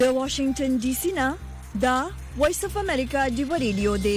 د واشنگټن ډي سي نه دا وایس اف امریکا دی ریډیو دی.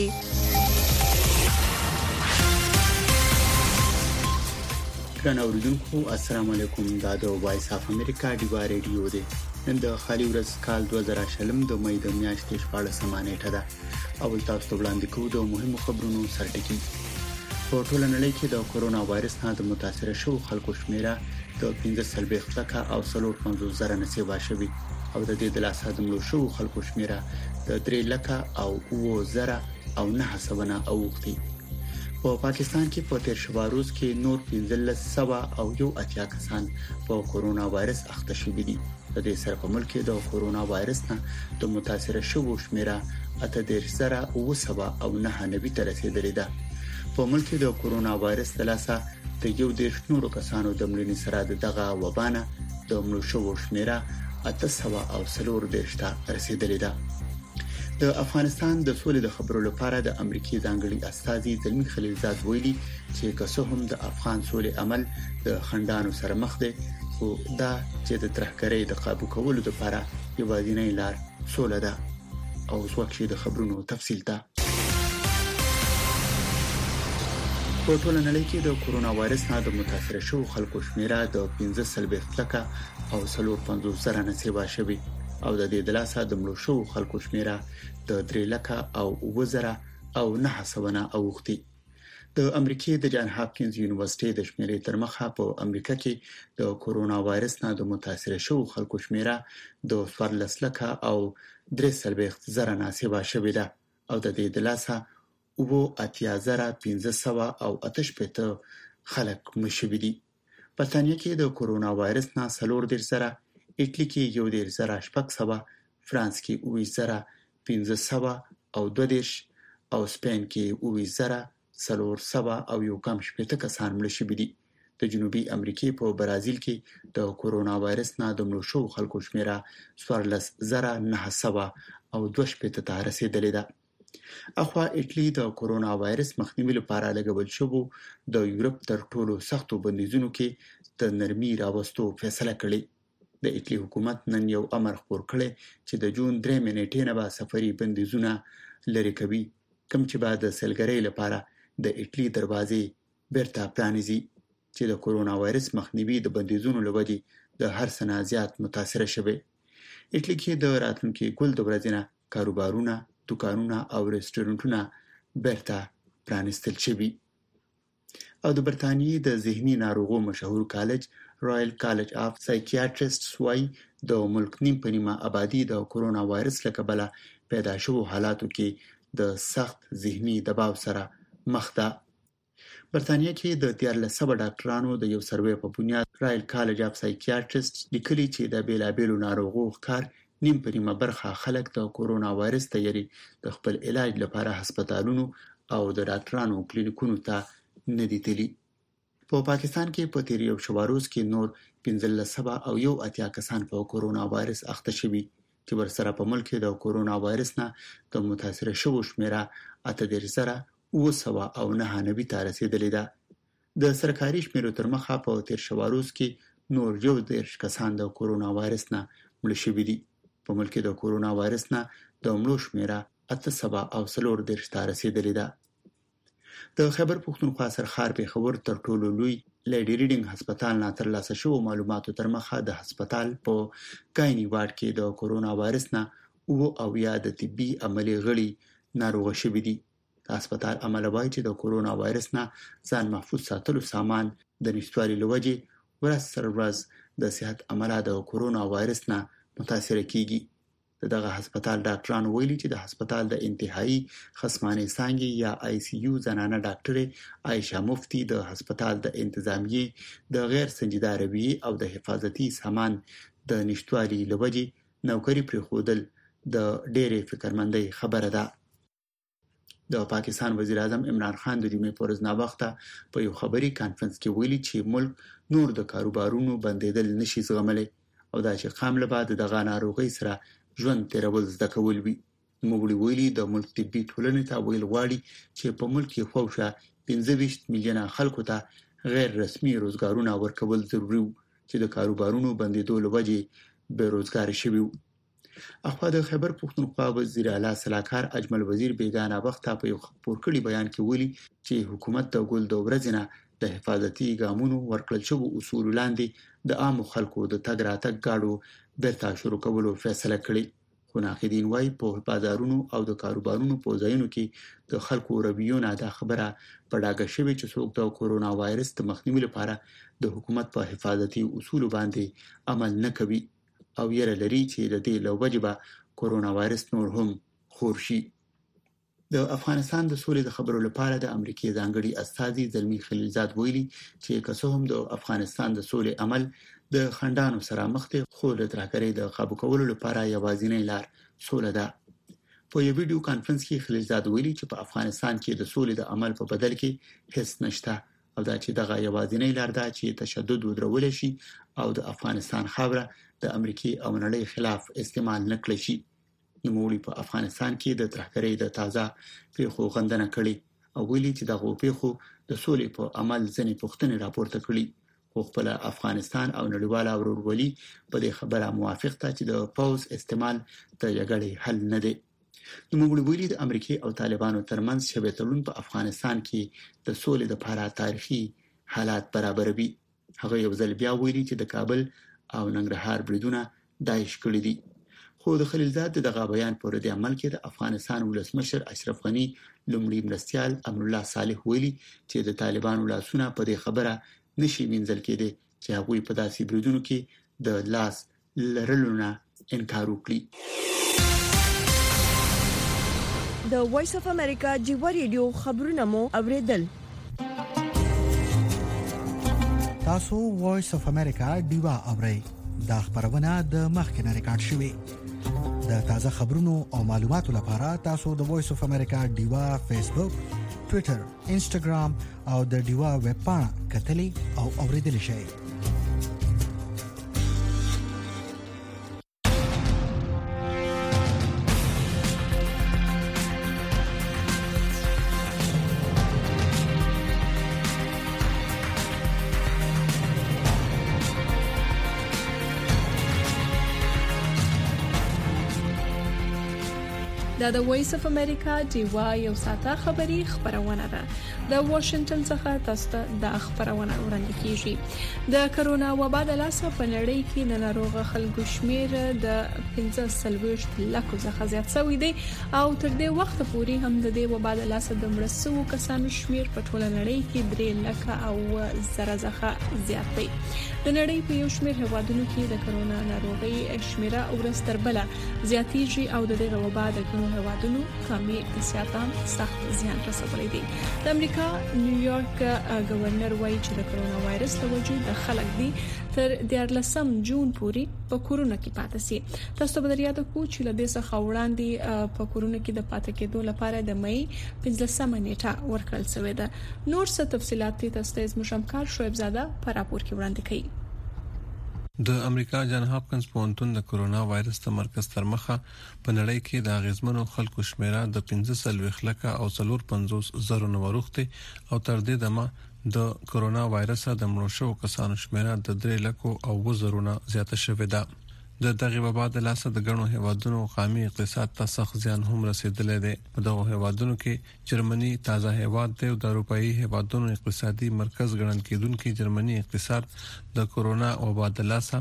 ګران اوریدونکو السلام علیکم. دا د وایس اف امریکا دی ریډیو دی. نن د خالي ورځ کال 2020 د مې د میاشتې 14 نیټه ده. اول تاسو ته وړاندې کوم د مهمو خبرونو سرټکی. په ټوله نړۍ کې د کورونا وایرس نه د متاثر شوو خلکو شمیره د 15 او 50,000 نه سیوا شوی او د دې د لاسه د مړو شوو خلکو شمیره د 3,09,000 او 9 اوختي. په پاکستان کې په تیر شوه روز کې نور 1500 او 1 کسان په کورونا وایرس اخته شوي دي. د دې سره په ملک کې د کورونا وایرس نه د متاثر شوو شمیره 8,900 او 9 ته رسیدلې ده. په ملک کې د کورونا وایرس د لاسه د 1,000 کسانو د مړینې سره دغه وبانه د مړو شوو شمیره 840 ته رسیدلې ده. د افغانستان د سولې د خبرو لپاره د امریکای ځانګړي استازي زلمی خلیلزاد ویلي چې که څه هم د افغان سولې عمل د خندانو سره مخ دی، خو دا چې د ترهګرۍ د قابو کولو لپاره یوازینۍ لار سوله ده. او وکړي د خبرونو تفصیل ته. په ټوله نړۍ کې د کورونا وایرس نه د متاثر شوو خلکو شمیره د 15 او 50,000 نه سیوا شوی او د دې د لاسه د مړو شوو خلکو شمیره د 3,09,000 او 9 اوختي. د امریکای د جان هاپکینز یونیورسيټي د شمیرې تر مخه په امریکا کې د کورونا وایرس نه د متاثر شوو خلکو شمیره د 14,00,000 او 3,000 نه سیوا شوی ده او د دې د لاسه 8,500 او 8 خلک مشوي دي. برتانیې کې د کورونا وایرس نه 4,000، ایټلی کې 1,600، فرانس کې 2,500 او 2 او سپین کې 2,400 او 1 کسان مړ شوي دي. د جنوبي امریکای په برازیل کې د کورونا وایرس نه د مړو شوو خلکو شمیره 14,900 او 2 ته رسیدلې ده. اخوا ایټلی د کورونا وایرس مخنیوي لپاره لګول شوی د یورپ تر ټولو سختو بندیزونو کې د نرمي راوستو فیصله کړې. د ایټلی حکومت نن یو امر خپور کړی چې د جون 3 نیټې نه به سفري بندیزونه لري کوي، کوم چې بعد د سیلګرۍ لپاره د ایټلی دروازې بیرته پرانیزي چې د کورونا وایرس مخنیوي د بندیزونو لوجې د هر څه نه زیات متاثر شوی. ایټلی کې د راتلونکي ګل د ورځې نه کاروبارونه، دکانونه او رستورانتونه بیرته پرانیستل شوي. او د برتانیې د ذهني ناروغو مشهور کالج رائل کالج اف سایکیاتریسټس وايي د ملک نیم په نیمه آبادی د کورونا وایرس له کبله پیدا شوو حالاتو کې د سخت ذهني دباو سره مخ ده. برتانیې کې د 1300 ډاکټرانو د یو سروې په بنیاد رائل کالج اف سایکیاتریسټس لیکلي چې د بیلابیلو ناروغو ښکار نیم په نیمه برخه خلک د کورونا وایرس ته یری د خپل علاج لپاره هسپتالونو او د ډاکټرانو کلینیکونو ته نه دي تللي. په پاکستان کې په تیر یو شواروز کې نور 1500 او 1 کسان په کورونا وایرس اخته شوي چې ورسره په ملک کې د کورونا وایرس نه د متاثر شوو شمیره 8,900 او 9 ته رسیدلې ده. د سرکاري شمیرو تر مخه په تیر شواروز کې نور 1 کسان د کورونا وایرس نه مړ شوي دي. په ملک کې د کورونا وایرس نه د مړو شمیره 840 ته رسیدلې ده. د خیبر پښتونخوا سرخار پیښور تر ټولو لوی لیډي ریډینګ هسپتال نه ترلاسه شوو معلوماتو تر مخه د هسپتال په ګایني وارډ کې د کورونا وایرس نه او یا د طبي عملي غړي ناروغ شوي دي. د هسپتال عمله وایي چې د کورونا وایرس نه ځان محفوظ ساتلو سامان د نشټوالي لوجې ورځ تر ورځ د صحت عمله د کورونا وایرس نه متاثر کیږي. دغه هسپتال ډاکټرانو ویلي چې د هسپتال د انتهایی خصمانه څانګې یا آی سی یو زنانه ډاکټر عائشه مفتی د هسپتال د انتظامیه د غیر سنجیده رویه او د حفاظتي سامان د نشټوالي لوجې نوکری پر خودل د ډېرې فکرمندۍ خبره ده. د پاکستان وزیر اعظم عمران خان د جمعې پر ورځ ناوخته په یو خبري کانفرنس کې ویلي چې ملک نور د کاروبارونو بندیدل نشي زغملی او دا چې قام له بعد دغه ناروغي سره ژوند تیرول زده کول وي. نوموړي ویلي د ملک طبي ټولنې ته ویل غواړي چې په ملک کې خوښه 15 میلیونه خلکو ته غیر رسمي روزګارونه ورکول ضروري چې د کاروبارونو بندیدو لوجې بې روزګار شوي. اخوا د خیبر پختونخوا وزیر اعلی سلاکار اجمل وزیر بیگانه وخت په یو خبر کړي بیان کې ویلي چې حکومت د ګل د ورځې نه د حفاظتي ګامونو ورکړل شوی اصول لاندې د عام خلکو د تګ راتګ گاډو بیرته شروع کولو فیصله کړې خو ناقدین وايي په بازارونو او د کاروبارونو په ځایونو کې د خلکو رویونه د خبره په ډاګه شوی چې څوک د کورونا وایرس د مخنیوي لپاره د حکومت په حفاظتي اصول باندې عمل نه کوي او یره لري چې د دې لوجبه کورونا وایرس نور هم خور شي. د افغانستان د سولې د خبرو لپاره د امریکای ځانګړي استاذي زلمی خلیلزاد ویلي چې که څه هم د افغانستان د سولې عمل د خندانو سره مخ ته خو د ترکرې د قابو کولو لپاره یوازینی لار سوله ده. په یو ویډیو کانفرنس کې خلیلزاد ویلي چې په افغانستان کې د سولې د عمل په بدل کې هیڅ نشته او دا چې دغه یوازینی لار ده چې تشدد ودرول شي او د افغانستان خاوره د امریکای او نړۍ خلاف استعمال نکړي شي. نوموړي په افغانستان کې د ترکرې د تازه پیښو غندنه کړې او ویلي چې دغه پیښو د سولې په عمل ځنې پوښتنې راپورته کړې خو خپل افغانستان او نړیواله ورورولي په دې خبره موافق ده چې د پوز استعمال د جګړې حل نه دی. نوموړي ویلي د امریکای او طالبانو ترمنځ شبه تړون په افغانستان کې د سولې لپاره تاریخي حالات برابروي. هغه یو ځل بیا ویلي چې د کابل او ننګرهار بریدونه داعش کړی دي. خو د خلیلزاد دغه بیان پر دې عمل کې د افغانستان ولسمشر اشرف غنی لومړی مرستيال امر الله صالح ویلي چې د طالبانو لاسونه په دې خبره نشي وینځل کېدي چې هغه په داسې بریدونو کې د لاس لرلونه انکار وکړي. د وایس اف امریکا جیو ریډیو خبرونه مو اوریدل. تاسو وایس اف امریکا دیوا اورئ دا خبرونه د مخکنه ریکارډ شوی. د تازه خبرونو او معلوماتو لپاره تاسو د وایس اف امریکا دیوا فیسبوک، ټوئیټر، انسټاګرام او د دیوا ویب پاڼه کتلی او اوریدل شئ. دا د وایس اف امریکا دیوا یو ساته خبری خبرونه ده. د واشنگټن څخه تاسو ته د خبرونه وړاندې کیږي. د کرونا وبا د لاسه په نړۍ کې د ناروغ خلکو شمیر د 15 لکو څخه زیات شوی دی او تر دې وخت پورې هم د دې وبا د لاسه د مرسو کسانو شمیر په ټوله نړۍ کې 3 لک او زره څخه زیات دی. د نړۍ په یو شمیر هیوادونو کې د کرونا ناروغي شمیره ورستر بل زیاتیږي او د دې وبا د کومو هیوادونو کمی اقتصادي سخت زیان رسولی دی. د امریکا نیویارک گورنر وایي چې د کرونا وایرس له وجې د خلک دی تر 14 جون پورې په کورونا کې پاتې سي. تاسو به یاد کو چې له دې څخه وړاندې په کورونا کې د پاتې کېدو لپاره د مې 15 نیټه ورکړل شوې ده. نور څه تفصيلات تاسو ته مشمکار شعیب زاده په راپور کې وړاندې کړي. د امریکا جان هاپکنز پوهنتون د کورونا وایرس د مرکز تر مخه په نړۍ کې د غیزمنو خلکو شمیره د 15 لک او 450 زره نوروخته او تر دې دمه د کورونا وایرس د مړو شو کسانو شمیره د 3 لک او 2 نه زیاته شوې ده. د دغه وبا د لاسه د غنو هیوادونو قومي اقتصاد ته سخت زیان هم رسیدلی دی. په دغه هیوادونو کې جرمني تازه هیواد دی او د اروپאי هیوادونو اقتصادي مرکز ګڼل کېدونکو جرمني اقتصاد د کورونا وبا د لاسه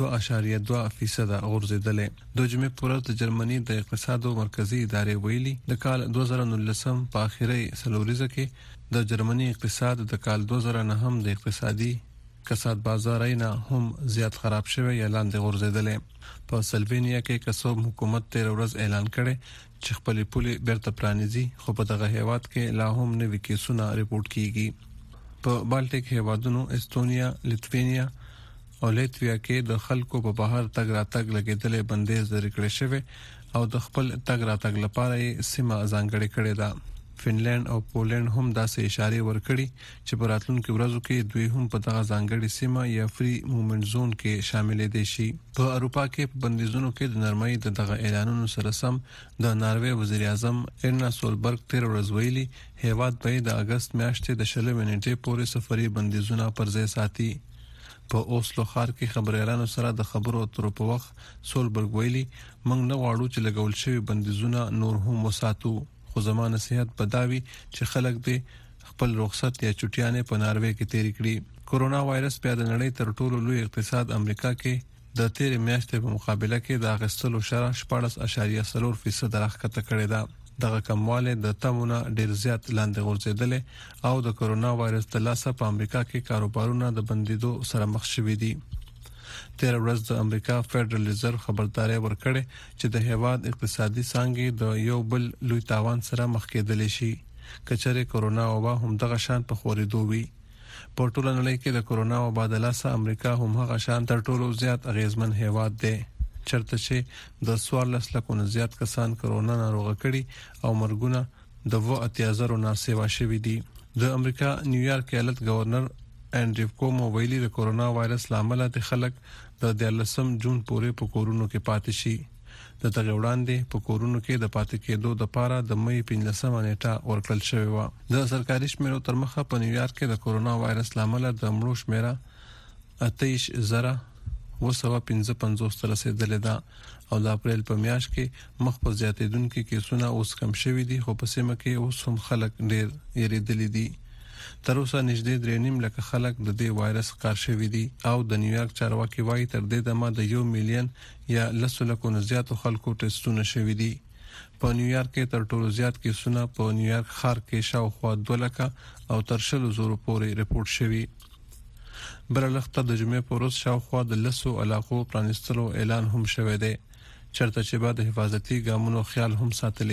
2.2% غورځیدلی. د جمعې پورې د جرمني د اقتصاد مرکزی ادارې ویلي د کال 2019 په اخیری سلوریزه کې د جرمني اقتصاد د کال 2009 هم د اقتصادي کساد بازارینه هم زیات خراب شوی یا لاندې غورځیدلې. په سلوینیا کې کسوب حکومت 13 ورځ اعلان کړي چې خپل پولي بیرته پلانیزي خو په دغه هیواد کې لا هم نوي کیسونه ریپورت کیږي. په بالټیک هیوادونو استونیا، لیتوینیا او لیتویا کې د خلکو په بهر تګ راتګ لګیدلې بندیز لري کړی شوی او د خپل تګ راتګ لپاره سیمه ځانګړې کړې ده. فنلند او پولند هم داسې اشاره ورکړي چې په راتلونکو ورځو کې دوی هم په دغه ځانګړي سیمه یا فری موومېنټ زون کې شامل دي شي. په اروپا کې په بندیزونو کې د نرمۍ دغه اعلانونو سره سم د ناروې وزیر اعظم ارنا سولبرګ 13 ورځ ویلي هیواد به د اگست میاشتې د 20 نیټې پورې سفري بندیزونه پر ځای ساتي. په اوسلو ښار کې خبريالانو سره د خبرو اترو په وخت سولبرګ ویلي موږ نه غواړو چې لګول شوی بندیزونه نور هم وساتو خو زموږ نصيحت بداوي چې خلک دې خپل رخصت یا چټیانه په ناروې کې تیر کړي کورونا وایرس په د نړۍ تر ټولو لوی اقتصاد امریکا کې د تیر میاشتې په مقابله کې د اغستلو شرح 14.4% راښکته کړې ده دغه کمواله د تمونه ډیر زیات لاندې غورځیدل او د کورونا وایرس د لاسه په امریکا کې کاروبارونه د بندیدو سره مخ شوي دي تیر ورځ د امریکا فدرال ریزرو خبرداري ورکړه چې د هیواد اقتصادي څانګې د یو بل لوی تاوان سره مخ کېدل شي کچره کورونا وبا هم دغه شان په خورېدو وي په ټوله نړۍ کې د کورونا وبا د لاسه امریکا هم هغه شان تر ټولو زیات اغیزمن هیواد دی چرته چې د 14 لکو نه زیات کسان کورونا ناروغ کړي او مرګونه د 8000 نه سیوا شوي دي د امریکا نیویارک ایالت گورنر انډریو کومو ویلي د کورونا وایرس لامل د خلک د 13 جون پورې په کورونو کې پاتې شي د دغه وړاندې په کورونو کې د پاتې کېدو لپاره د مې 15 نیټه ورکړل شوې و د سرکاري شمیرو تر مخه په نیویارک کې د کورونا وایرس لامل د مړو شمیره 28000 255 تر رسیدلې ده او د اپریل په میاشت کې مخ په زیاتېدونکو کیسونه اوس کم شوي دي خو په سیمه کې اوس هم خلک ډېر یریدلي دي تر اوسه نږدې 3.5 لک خلک د دې وایرس ښکار شوي دي او د نیویارک چارواکي وايي تر دې دمه د 1 میلیون یا 10 لکو نه زیاتو خلکو ټیسټونه شوي دي په نیویارک کې تر ټولو زیات کیسونه په نیویارک ښار کې شاوخوا 2 لک او تر 100 زره پورې ریپورت شوي برلخته د جمعې په ورځ شاوخوا د لسو علاقو پرانستلو اعلان هم شوی دی چرته چې بعد حفاظتي ګامونو خیال هم ساتل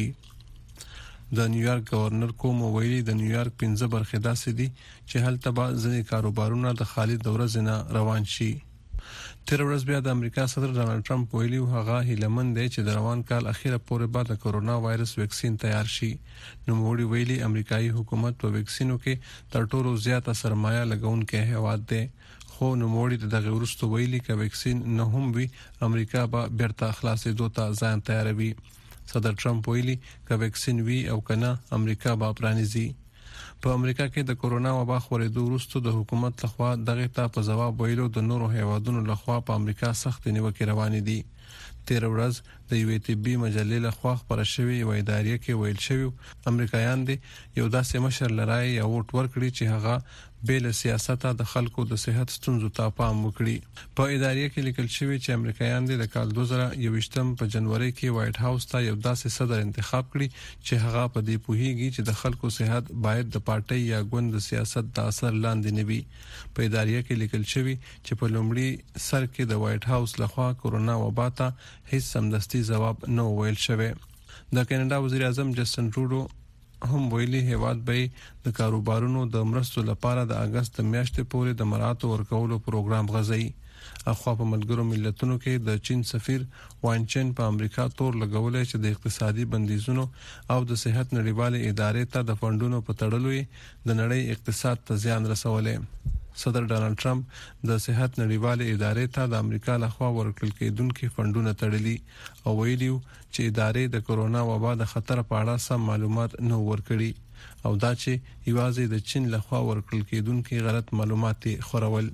کیږي د نیویارک گورنر کومو ویلي د نیویارک 15 برخې داسې دي چې هلته به ځینې کاروبارونه د خالي دورې نه روان شي تیر ورځ بیا د امریکا صدر ډانلډ ټرمپ ویلي هغه هیلمن دی چې د روان کال اخیره پورې بعد د کورونا وایرس ویکسین تیار شي نو موږ ویلي امریکایي حکومت په ویکسینو کې تر ټولو زیاته سرمایه لګونکې هیواد دی خو نو موږ د دغه ورستو ویلي چې ویکسین نه هم وي امریکا به بیرته خلاصې دوه ځان تیاروي صدر ټرمپ ویلي چې ویکسین وی او کنه امریکا به پرانیزي په امریکا کې د کورونا وبا خورېدو وروسته د حکومت لخوا دغه ته په جواب ویلو د نورو هیوادونو لخوا په امریکا سخت نیوکې روانې دي تیر ورځ د یو ټي بي مجلې لخوا خبره شوې و ادارې کې ویل شوی امریکایان دي یو داسې مشر لرای یا ووټ ورکړي چې هغه بیل سیاست د خلکو د صحت ستونزو ته پام وکړي په ادارې کې لیکل شوی چې امریکایان د کال 2021 په جنوري کې وایټ هاوس ته یو داسې صدر انتخاب کړي چې هغه په دې پوهیږي چې د خلکو صحت باید د پارټي یا ګوند د سیاست د اثر لاندې نه وي په ادارې کې لیکل شوی چې په لومړي سر کې د وایټ هاوس لخوا کورونا وبا ته هیڅ سمدستي جواب نه ویل شوی د کینیډا وزیر اعظم جسټن ټروډو هم ویلي هیواد به د کاروبارونو د مرستو لپاره د اگست میاشتې پورې د مراتو ورکولو پروګرام غځي اخوا په ملګرو ملتونو کې د چین سفیر وان چین په امریکا تور لګولې چې د اقتصادي بندیزونو او د صحت نړیوالې ادارې ته د فندونو په تړلو د نړۍ اقتصاد ته زیان رسولې صدر ډانلډ ټرمپ د صحت نړیوالې ادارې ته د امریکا لخوا ورکړل کېدونکو فندونه تړلي او ویلي چې ادارې د کورونا وبا د خطر په اړه سم معلومات نه ورکړي او دا چې یوازې د چین لخوا ورکړل کېدونکو غلط معلومات خورول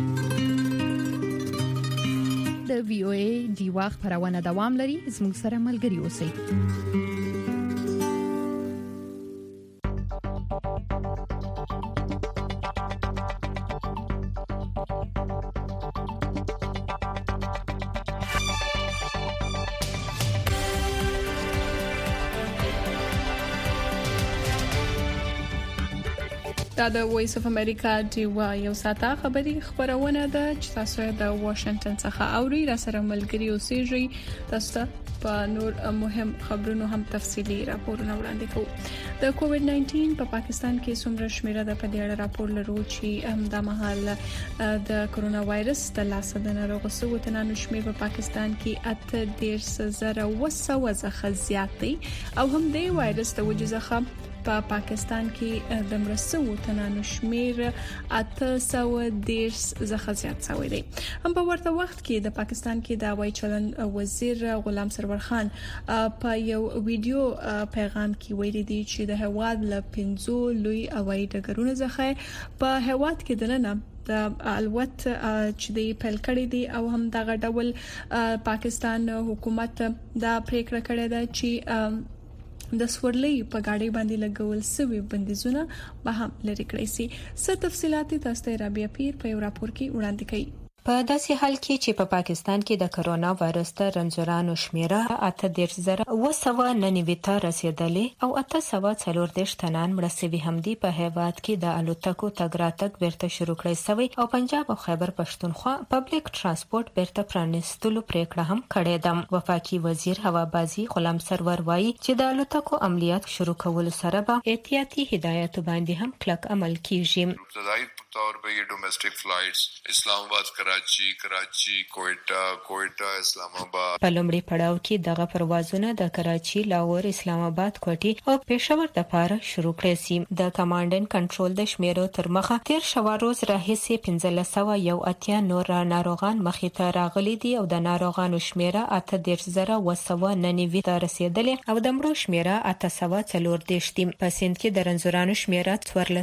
د وی او ای دی وخت پرونه دوام لري زموږ سره ملګري اوسئ دا د وایس اف امریکا دیوا یو ساته خبری خبرونه ده چې تاسو د واشنگټن څخه اوري را سره ملګری اوسئ تاسو په نور مهم خبرونو هم تفصيلي راپورونه وړاندې کوو د کووډ 19 په پاکستان کې څومره شمیره د پدې راپور لرو چې هم د مهال د کورونا وایرس د لاسه د ناروغ سو تنانو شمیر په پاکستان کې 8.000 څخه زیات دي او هم د وایرس د وجې په پاکستان کې د مرسو تنانو شمیر 810 څخه زیات شوی دی هم په ورته وخت کې د پاکستان کې د هوایي چلن وزیر غلام سرور خان په یو ویډیو پیغام کې ویلي دی چې د هواد ل 15 لوی هوایي ډګرونو څخه په هواد کې دننه د الوت چې د پیل کړی دی او هم دغه ډول پاکستان حکومت دا پریکړه کړې ده چې د سورلۍ په گاډي باندې لګول سوي بندیزونه به هم لري کړی سي. څه تفصيلات تاسو ته رابعه پیر په یو راپور کې وړاندې کړي. په داسې حال کې چې په پاکستان کې د کرونا وایرس ته رنځورانو شمیره 8,990 ته رسیدلې او 840 تنان مړه شوي هم دي. په هیواد کې د الوتکو تګ راتګ بیرته شروع کړی شوی او پنجاب او خیبر پښتونخوا پبلک ترانسپورت بیرته پرانیستلو پریکړه هم کړې ده. وفاقي وزیر هوابازي غلام سرور وایي چې د الوتکو عملیات شروع کول سره به احتیاطي هدایت باندې هم کلک عمل کیږي. طور पे ये domestic flights Islamabad Karachi Quetta اسلامآباد په لومړي پړاو کې دغه پروازونه د کراچي لاهور اسلامآباد کوټي او پېښور د پاره شروع کړي سي. د کمانډ اینډ کنټرول د شمیرو تر مخه 13 روز راهیسې 1580 نور ناروغان مخې ته راغلي دي او د ناروغانو شمیره 8,990 ته رسیدلې او د مړو شمیره 840 دي. په سند کې د رنځورانو شمیره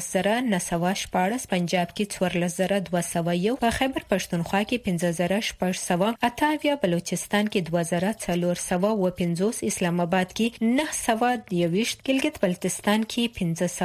14,914 پنجاب کې 14,201 په خیبر پښتونخوا کې 15,600 بلوچستان کې 2,450 اسلام آباد کې 921 ګلګت بلتستان کې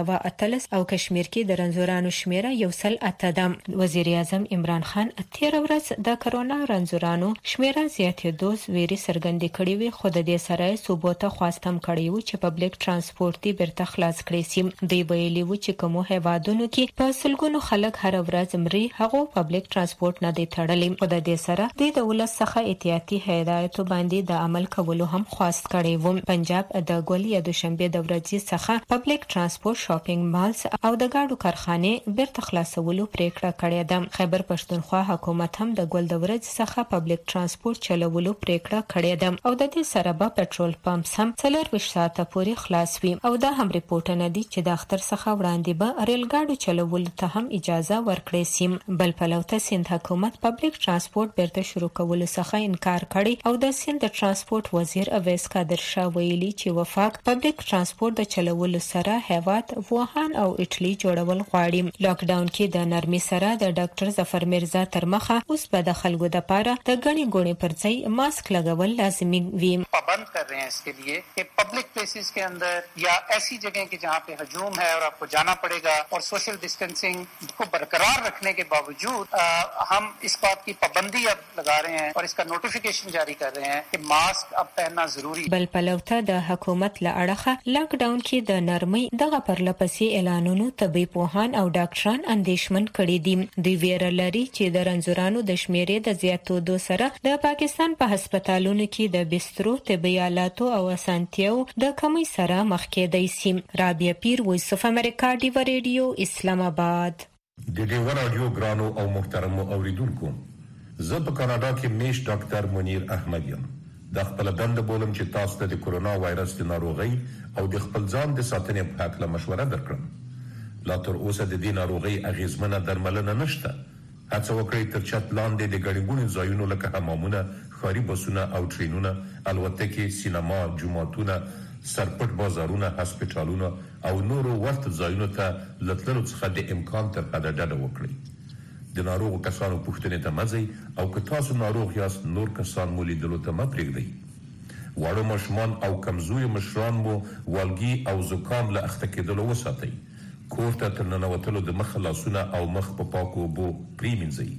518 او کشمیر کې د رنځورانو شمیره 108 ده. وزیر اعظم عمران خان 13 ورځ د کرونا رنځورانو شمیره زیاتېدو ویري څرګندې کړې وي خو د دې سره صوبو ته خواستم کړی و چې پبلک ترانسپورت بیرته خلاص کړي سي. دوی ویلي و چې کومو هیوادونو کې په سلګونو خلک هر ورځ مري هغه پبلک ترانسپورت نه دی تړلی. په د دې سره د ولس څخه احتیاطي هدایت باندې د عمل کولو هم خواست کړی و. پنجاب د ګول یا دوشنبه د ورځې څخه پبلک ترانسپورت شاپینګ مالز او د گاډو کارخانه بیرته خلاصولو پریکړه کړې ده. خیبر پښتونخوا حکومت هم د ګول د ورځې څخه پبلک ترانسپورت چلولو پریکړه کړې ده او د دې سره به پټرول پمپ هم 24 ساعته پورې خلاص وي او دا هم ریپورټونه دي چې د اختر څخه وړاندې به ریل ګاډو چلولو ته هم اجازه ورکړې سي. بل پلوته سند حکومت پبلک ترانسپورت بیرته شروع کولو څخه انکار کړی او د سند ترانسپورت وزیر اویس قادر شاه ویلي چې وفاق پبلک ترانسپورت د چلولو سره هیواد ووهان او اټلی جوړول غواړي. لاک ډاون کې د نرمي سره د ډاکټر ظفر مرزا تر مخه اوس به د خلکو د پاره د غني ګونې پر ځای ماسک لګول لازمي وي. पाबंद कर रहे हैं इसके लिए कि पब्लिक प्लेसेस के अंदर या ऐसी जगह के जहाँ पे हजूम है और आपको जाना पड़ेगा और सोशल डिस्टेंसिंग को बरकरार रखने के बावजूद हम इस बात की पाबंदी अब लगा रहे हैं और इसका नोटिफिकेशन जारी कर रहे हैं कि मास्क अब पहनना जरूरी है. बल پلوته د حکومت له اړخه لاک ډاون کې د نرمۍ دغه پرلپسې اعلانونو طبي پوهان او ډاکټران اندېښمن کړي دي. دوی ویره لري چې د رنځورانو د شمیرې د زیاتېدو سره د پاکستان په هسپتالونو کې د بسترو طبي آلاتو او اسانتیاو د کمی سره مخ کېدای شي. رابعه پیر وایس اف امریکا ډیو ریډیو اسلام آباد. د ډیو رادیو ګرانو او محترمو اوریدونکو، زه په کاناډا کې میش ډاکټر منیر احمد یم. د خپل دند بولم چې تاسو ته د کرونا وایرس د ناروغي او د خپل ځان د ساتنې په اړه مشوره درکړم. لا تر اوسه د دې ناروغي اغیزمنه درملنه نشته. هڅه وکړئ تر چت لاندې د ګڼګونو ځایونو لکه حمامونه، ښاري بسونه او ټرینونه، الوتکې، سینما، جوماتونه، سرپټ بازارونه، هسپتالونه او نورو ورته ځایونو ته لتللو څخه د امکان تر حده ډډه وکړئ. د ناروغو کسانو پوښتنې ته مه ځئ او که تاسو ناروغ یاست نور کسان مو لیدلو ته مه پرېږدئ. واړه ماشومان او کمزوري مشران مو والګي او زکام له اخته کېدلو وساتئ. کور ته تر ننوتلو د مخ لاسونه او مخ په پاکو اوبو پرېمینځئ.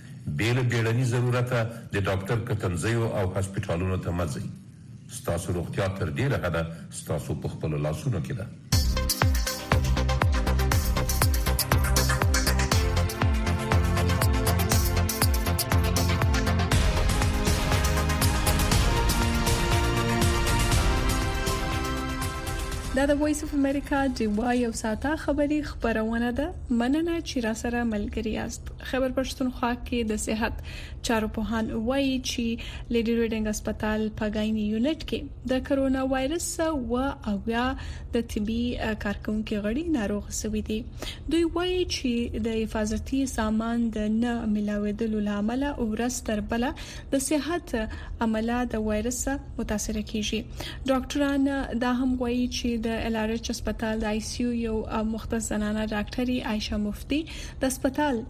بې له بیړني ضرورته د ډاکټر کتنځیو او هسپتالونو ته مه ځئ. ستاسو روغتیا تر ډېره حده ستاسو په خپلو لاسونو کې ده. دا د وایس اف امریکا ډیوا یو ساته خبری خبرونه ده. مننه چې را سره ملګری یاست. خبر پښتونخوا کې د صحت چارو پوهان وایي چې لیډي ریډینګ هسپتال په غایني یونټ کې د کرونا وایرس او یا د طبي کارکونکو غړي ناروغ شوي دي. دوی وایي چې د حفاظتي سامان د نه ملاوېدلو لامل او ورستر بل د صحت عمله د وایرس متاثر کیږي. ډاکټران دا هم وایي چې د LRH هسپتال د ICU یو مختص زنانه ډاکټري عائشه مفتی د هسپتال د تنظیم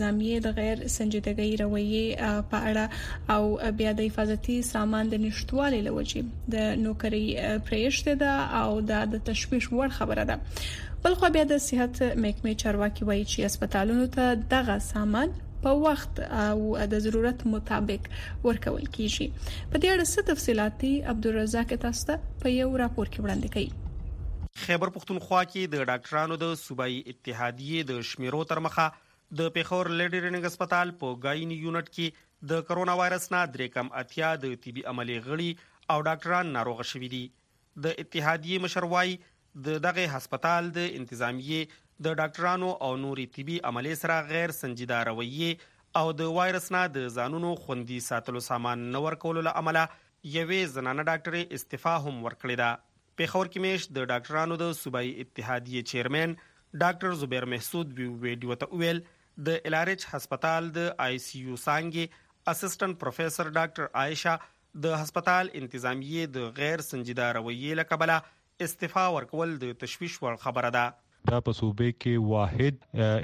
انتظامیه د غیر سنجیدګۍ رویه په اړه او بیا د حفاظتي سامان د نشټوالي لوجې د نوکری پرېشته ده او د تشویش وړ خبره ده. بلخو بیا د صحت محکمې چارواکي وایي چې هسپتالونو ته دغه سامان په وخت او د ضرورت مطابق ورکول کیږي. په دې اړه څه تفصيلات عبدالرزاق تاسو ته په یو راپور کې وړاندې کړي. خیبر پختونخوا کې د ډاکټرانو د صوبایي اتحادیې د شمیرو تر مخه د پیښور لیډي رینګ هسپتال په ګایني یونټ کې د کرونا وایرس نه 3.80 د طبي عملي غړي او ډاکټران ناروغ شوي دي. د اتحادیې مشروي د دغه هسپتال د انتظامیه د ډاکټرانو او نوري طبي عملي سره غیر سنجیده رویه او د وایرس نه د ځانونو خوندي ساتلو سامان نور کولو لامل یوې زنانه ډاکټري استعفا هم ورکړې ده. پیښور کې میش د ډاکټرانو د صوبایي اتحادیې چیرمن ډاکټر زبیر محسود ویډیو ته ویل د الارچ هسپتال د آی سی یو څنګه اسسټنټ پروفیسور ډاکټر عائشه د هسپتال انتظامیه د غیر سنجیده رویه لکبله استعفا ورکول د تشویش ور خبره ده. دا په صوبې کې واحد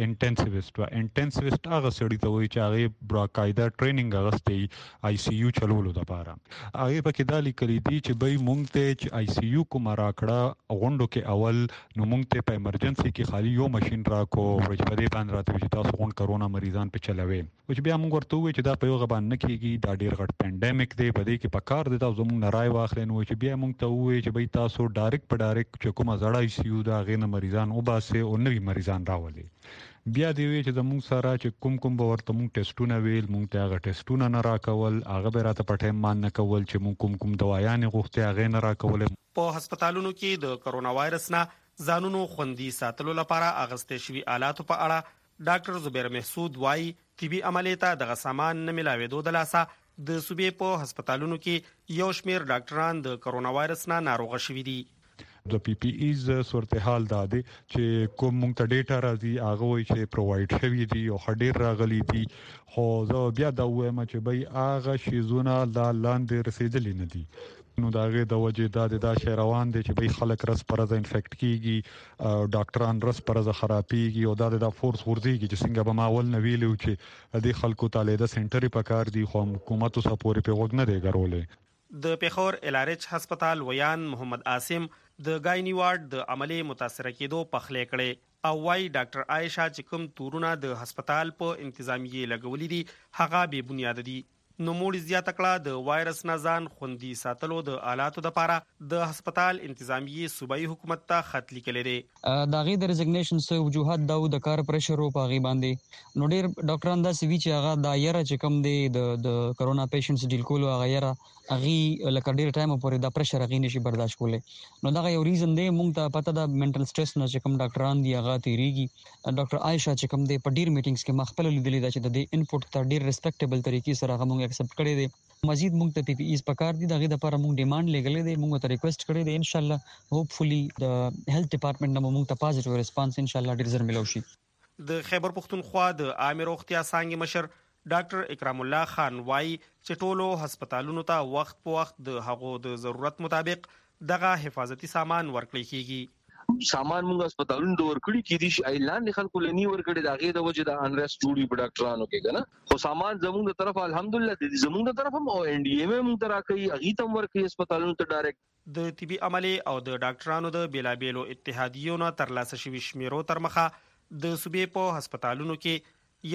انټنسیویست هغه سړی ته وایي چې هغه باقاعده ټریننګ اغستې آی سی یو چلولو لپاره. هغه په کې دا لیکلي دي چې به مونږ ته چې آی سی یو کوم راکړه غونډو کې اول نو مونږ ته په ایمرجنسي کې خالی یو ماشين راکو چې په دې باندې راته چې تاسو غون کرونا مریضان په چلوي. او چې بیا مونږ ورته وایي چې دا په یو غبان نه کیږي، دا ډیر غټ پینډیمک دی، په دې کې په کار دي تاسو زموږ نه رائے واخلئ. نو چې بیا مونږ ته وایي چې به تاسو ډایرکټ چې کومه زړه آی سی یو دا غینه مریضان او باسه او نوی مریضان راولي. بیا دی وی چې زموږ سره چې کوم به ورته مونږ ټیسټونه ویل، مونږ ته هغه ټیسټونه نه راکول، هغه به راته په ټایم مان نه کول چې مونږ کوم دوايانې غوښتي هغه نه راکول. په هسپتالونو کې د کرونا وایرس نه ځانونو خوندي ساتلو لپاره اغستې شوی آلاتو په اړه ډاکټر زبیر محسود وایي طبي عملیات دغه سامان نه ملاويدو د لاسه د صوبې په هسپتالونو کې یو شمیر ډاکټران د کرونا وایرس نه ناروغ شوي دي. د پی پی ایز صورتحال دا دی چې کوم مونږ ته ډیټا راځي هغه وایي چې پرووایډ شوی دي او خډیر راغلي دي، خو زه بیا دا وایم چې به هغه شیزونه لاندې رسیدلی نه دي. نو دا غي د وجې دا شی روان دي چې به خلک رس پرزه انفیکټ کیږي، ډاکټران رس پرزه خرابيږي او دا فورس ورزيږي چې څنګه به ماول نه ویلو چې د خلکو تعالی د سنټري پکار دي خو حکومت اوسه پورې په وګ نه دی غرولې. د پیښور الارچ هسپتال ویان محمد عاصم د ګاینی وارډ د عملي متاثر کېدو پخلې کړي او وايي ډاکټر عائشه چې کوم تورونه د هسپتال په انتظامیه لګولې دي هغه به بنیاد دي. نو موږ زیاته کړه د وایرس نه ځان خوندي ساتلو د آلاتو لپاره د هسپتال انتظامیه صوبایي حکومت ته خط لیکلی دی. دا غي د ریزګنیشن سو وجوهات د کار پرشر او پاغي باندې نو ډیر ډاکټران دا سوي چې هغه دایره چې کم دی د کرونا پیشنټس ډیل کولو هغه یره اغي لکه ډیر ټایم پورې دا پرشر اغي نشي برداشت کولای. نو دا یو ریزن دی مونږ ته پته دا منټل سټرس نه چې کم ډاکټران دی هغه تیریږي. ډاکټر عائشه چې کم دی په ډیر میټینګز کې مخفل لیدلې دا چې د انپوټ ته ډیر ریسپیکټیبل طریقې سره هغه مونږ اکسپټ کړی دی. مزید مونږ ته پی پی ایز پکار دي دغه د لپاره مونږ ډیماند لګلې دي، مونږ ته ریکوست کړی دی. ان شاء الله هوپفلی د هیلث ډپارټمنټ نه مونږ ته پازیټیو ریسپانس ان شاء الله ډیر زر ملو شي. د خیبر پختونخوا د عامه روغتیا څنګه مشر ډاکټر اکرام الله خان وایي چې ټولو هسپتالونو ته وخت په وخت د هغو د ضرورت مطابق دغه حفاظتي سامان ورکړل کیږي. سامان موږ هسپتالونو د ورکړي کې دي چې اعلان خلکو لنی ورکړي دا غي د وجه د انریسټ جوړي په ډاکټرانو کې کنه، خو سامان زموږ د طرف الحمدلله د زموږ د طرف هم او ان ډي ایم موږ ترا کوي اغي تم ورکړي هسپتالونو ته ډایرکټ. د طبي عملي او د ډاکټرانو د بیلابېلو اتحادیو نه ترلاسه شوي شمیرو تر مخه د صوبې په هسپتالونو کې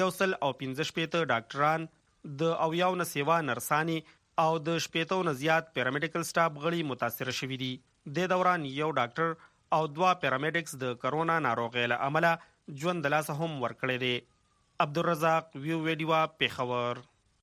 115 ډاکټران د 90 سیوا نرسانی او د 80 نه زیات پیرامیډیکل سټاف غړي متاثر شوي دي. د دوران یو ډاکټر او 2 پیرامیډیکس د کرونا ناروغۍ له امله ژوند د لاسه هم ورکړی دی. عبدالرزاق ویو ویډیو پیښور.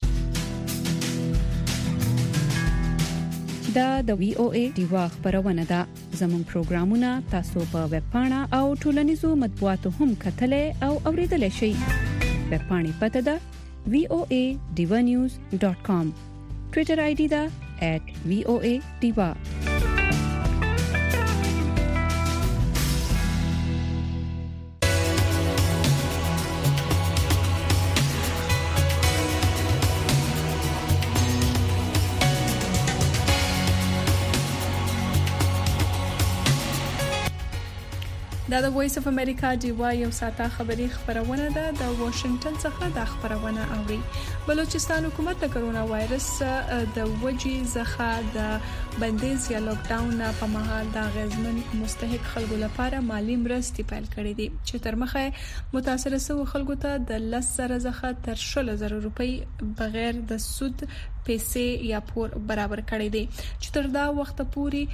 دا د وی او ای دیوا خبرونه ده. زموږ پروګرامونه تاسو په ویب پاڼه او ټولنیزو مطبوعاتو هم کتلای او اوریدلای شئ. ویب پاڼې پته ده voanews.com. ټوئیټر آی ډي ده @voadiva. د وایس اف امریکا دیوا یو ساته خبری خبرونه ده د واشنگټن څخه د خبرونه اوري. بلوچستان حکومت د کرونا وایرس د وجې څخه د بندیز یا لاک ډاون په مهال د غزمن مستحق خلکو لپاره مالی مرستې پیل کړې دي چې تر مخه متاثر شوو خلکو ته د 10,000 څخه تر 20,000 روپۍ بغیر د سود پیسې یا پور برابر کړی دي چې تر دا وخت پورې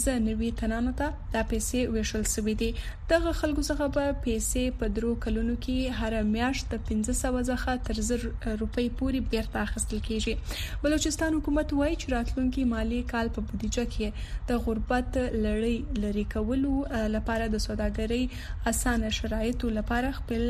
95 تنانو ته دا پیسې ویشل شوې دي. دغه خلکو څخه په پیسې په درو کلونو کې هر میاشت د 1500 څخه تر 1000 روپۍ پورې بیرته اخیستل کیږي. بلوچستان حکومت وایي چې راتلونکي مالی کال په بودیجه کې د غربت لړۍ لري کولو لپاره د سوداګرۍ اسانه شرایطو لپاره خپل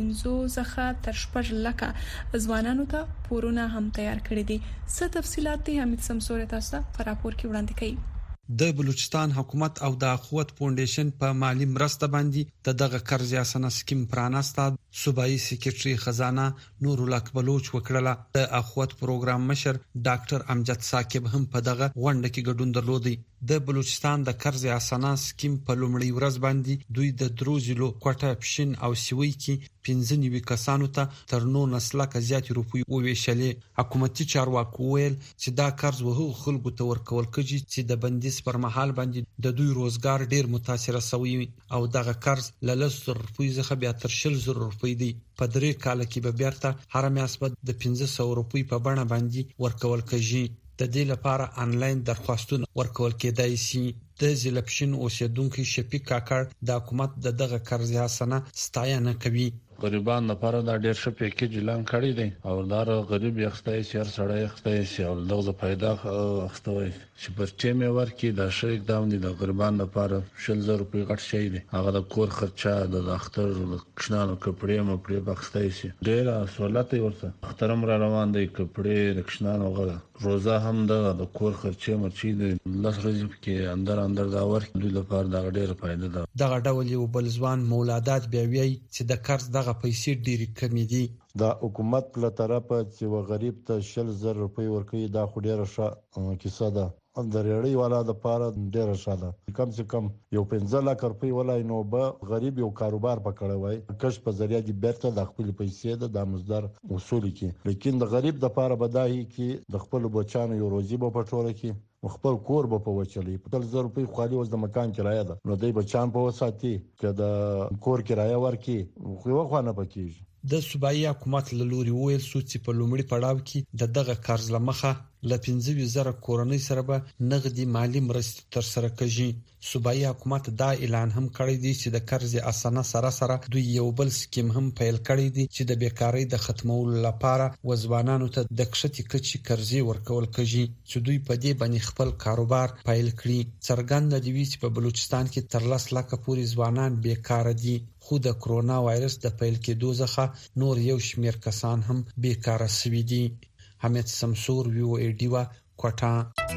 15 څخه تر 14 لکه ځوانانو ته پورونه هم تیار کړی دي. څه تفصيلات دي حمید سمسور تاسو په راپور کې وړاندې کړي. د بلوچستان حکومت او د اخوت فاونډیشن په مالی مرسته باندې دغه قرض اسانه سکیم پرانسته. صوبایي سکرټري خزانه نور الله بلوچ وکړه. د اخوت پروګرام مشر ډاکټر امجد ثاقب هم په دغه غونډه کې ګډون درلودي. د بلوچستان د قرض اسانه سکیم په لومړی ورځ باندې دوی د دروزلو کوټه پښین او سوي کې 15 کسانو ته تر 9 لک زیات روپۍ وویشلې. حکومتي چارواکو ویل چې دا قرض وهو خلکو ته ورکول کېږي چې د بندیز پر مهال باندې د دوی روزګار ډیر متاثر شوی او دغه قرض ل 100 روپۍ څخه بیا تر 100 روپۍ دی. په 3 کال کې به بیرته هر میاشت د 1500 روپۍ په بڼه باندې ورکول کېږي. د دې لپاره انلاین درخواستونه ورکول کېدای شي. د زلپشن اوسیدونکو شفیق کاکړ د حکومت دغه قرض اسانه ستاینه کوي. غریبان لپاره دا ډیر ښه پیکیج اعلان کړی دی او دا غریب یختای چې هر سړی یختای شي او دغه پیدا اخستوي چې پر ټیمه ورکی دا ښه اقدام دی. د غریبان لپاره 100,000 روپۍ غټ شي دی. هغه د کور خرچه د اختر کښنانو کپړې مپړې بخستای شي. ډیر سہولت ورته اخترم را روان دی. کپړې رکښنانو غره روزه هم د کور خرچه مرچی د لس ورځې کې اندر دا ورکی دوی لپاره دا ډیره فائدہ ده. دغه ډول یو بل ځوان مولادات بیا وی چې د قرض دغه پیسې ډېری کمی دي. دا حکومت له طرفه چې و غریب ته 100,000 روپۍ ورکوي دا خو ډیره ښه کیسه ده. د ریړۍ والا د پاره ډیره ښه ده. کم سے کم یو 15 لک روپۍ ولای نو به غریب یو کاروبار پکړی وای کش په ذریعہ دی بیرته د خپل پیسې د مزدار اصول کې. لیکن د غریب د پاره بدایي کې د خپل بچانو یو روزي په پټوره کې خپل کور به په وچلې په 100,000 روپۍ خالي اوس د مکان کرایه ده نو دوی بچان په وساتي که د کور کرایه ورکي خو خو نه پکېږي. د صوبایي حکومت له لوري ویل شو چې په لومړي پړاو کې دغه قرض لمخه ل 15,000 کورنۍ سره به نغدي مالی مرستې تر سره کړي. صوبایي حکومت دا اعلان هم کړی دی چې د قرض اسانه سره دوی یو بل سکیم هم پیل کړی دی چې د بیکاری د ختمولو لپاره وځوانانو ته د کښتې کچي قرضې ورکول کېږي چې دوی په دې باندې خپل کاروبار پیل کړي. څرګند دی چې په بلوچستان کې تر 10 لک پورې ځوانان بیکار دي خو د کرونا وایرس د پیل کېدو څخه نور یو شمیر کسان هم بیکاره شوي دي. حمید سمسور ویو ایډیوا کوټا.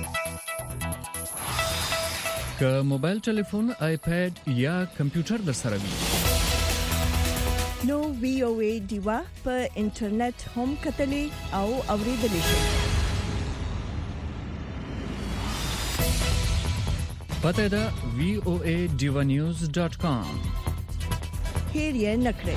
که موبایل ټلیفون آیپاد یا کمپیوټر در سره وي نو وی او ای دیوا په انټرنیټ هم کتلې او اوریدلې شي. پته دا voadivanews.com هیر یې نکړئ.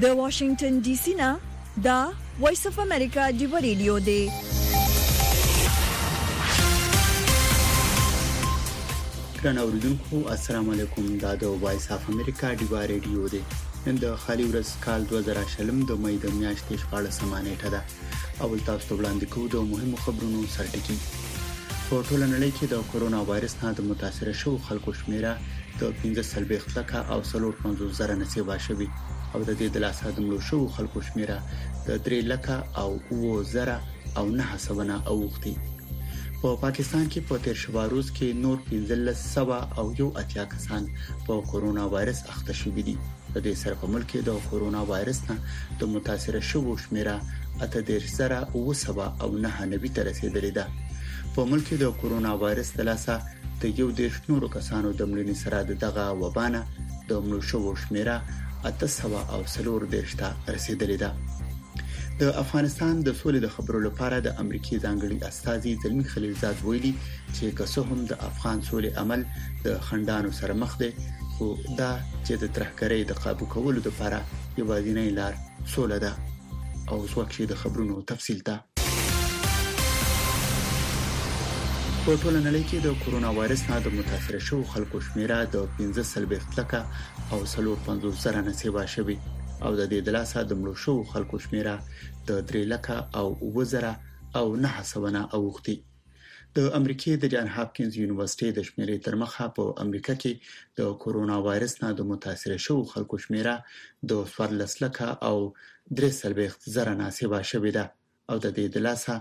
د واشنگټن ډي سي نه دا وایس اف امریکا دی ریډیو دی. ګران اوریدونکو السلام علیکم. دا د وایس اف امریکا دی ریډیو دی. نن د خالي ورځ کال 2020 د مې د میاشتې 14 نیټه ده. اول تاسو ته وړاندې کوو د مهمو خبرونو سرټکی. په ټوله نړۍ کې د کورونا وایرس نه د متاثر شوو خلکو شمیره د 15 لکه او 50 زره نسبه شوی او د دې د لاسه د مړو شوو خلکو شمیره د 3 لکه او 9 زره او 9 اوختي. په پاکستان کې په تیر شوه روز کې نور 1500 او 1 کسان په کورونا وایرس اخته شوي دي. د دې سره په ملک کې د کورونا وایرس نه د متاثر شوو شمیره 8,999 ته رسیدلې ده. په ملک کې د کورونا وایرس د لاسه د 1,000 کسانو د مړینې سره دغه وبانه د مړو شوو شمیره 840 ته رسیدلې ده. د افغانستان د سولې د خبرو لپاره د امریکای ځانګړي استازي زلمی خلیلزاد ویلي چې که څه هم د افغان سولې عمل د خندانو سره مخ دی، خو دا چې د ترهګرۍ د قابو کولو لپاره یوازینۍ لار سوله ده. او څوک د خبرونو تفصیل ته په ټوله نړۍ کې د کورونا وایرس نه د متاثر شوو خلکو شمیره د 15 لکه او 50 زره نسبه شوی او د دې د لاسه د مړو شوو خلکو شمیره د 3 لکه او 9 زره او 9 اوختي. د امریکای د جان هاپکینز یونیورسيټي د شمیرې تر مخه په امریکا کې د کورونا وایرس نه د متاثر شوو خلکو شمیره د 14 لکه او 3 زره نسبه شوی ده او د دې د لاسه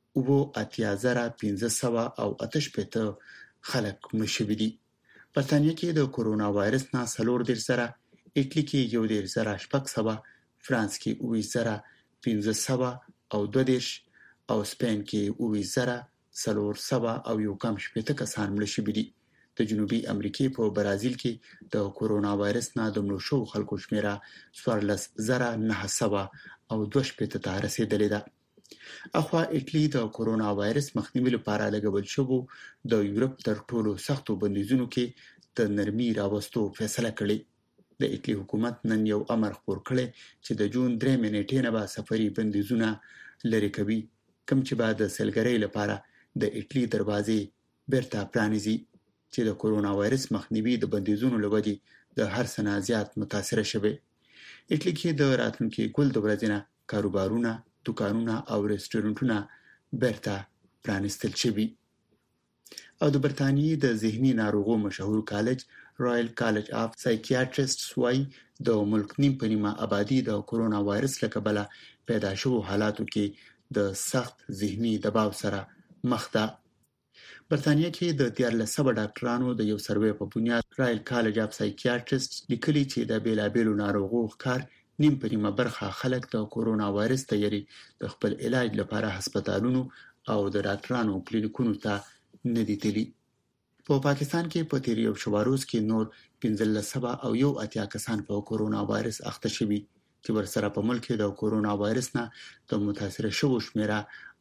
8,558 خلک مشوي دي. برتانیې کې د کورونا وایرس نه 4 زره، ایټلی کې 1,600، فرانس کې 20,500 او 20 او سپین کې 20,400 او یو کم شپږ کسان مړ شوي دي. د جنوبي امریکای په برازیل کې د کورونا وایرس نه د مړو شوو خلکو شمیره 14,900 او 2 ته رسیدلې ده. اخوا ایټلی د کورونا وایرس مخنیوي لپاره لګول شوی د یورپ تر ټولو سختو بندیزونو کې د نرمي راوستو فیصله کړې. د ایټلی حکومت نن یو امر خپور کړی چې د جون 3 نیټې نه به سفري بندیزونه لري کوي، کوم چې بعد د سیلګرۍ لپاره د ایټلی دروازې بیرته پرانیزي چې د کورونا وایرس مخنیوي د بندیزونو لوجې د هر څه نه زیات متاثر شوی. ایټلی کې د راتلونکي ګل د ورځې نه کاروبارونه، دکانونه او ریسټورانټونه بیرته پرانیستل شوي. او د برتانیې د ذهني ناروغو مشهور کالج رائل کالج اف سایکیاتریسټس وايي د ملک نیم په نیمه آبادی د کورونا وایرس له کبله پیدا شوو حالاتو کې د سخت ذهني دباو سره مخ ده. برتانیې کې د 1300 ډاکټرانو د یو سروې په بنیاد رائل کالج اف سایکیاتریسټس لیکلي چې د بیلابېلو ناروغو ښکار نیم په نیمه برخه خلک د کورونا وایرس تیاری د خپل علاج لپاره هسپتالونو او د ډاکټرانو کلینیکونو ته نه دي تللي. په پاکستان کې په تیر یو شوه روز کې نور 1500 او 1 کسان په کورونا وایرس اخته شوي چې ورسره په ملک کې د کورونا وایرس نه د متاثر شوو شمیره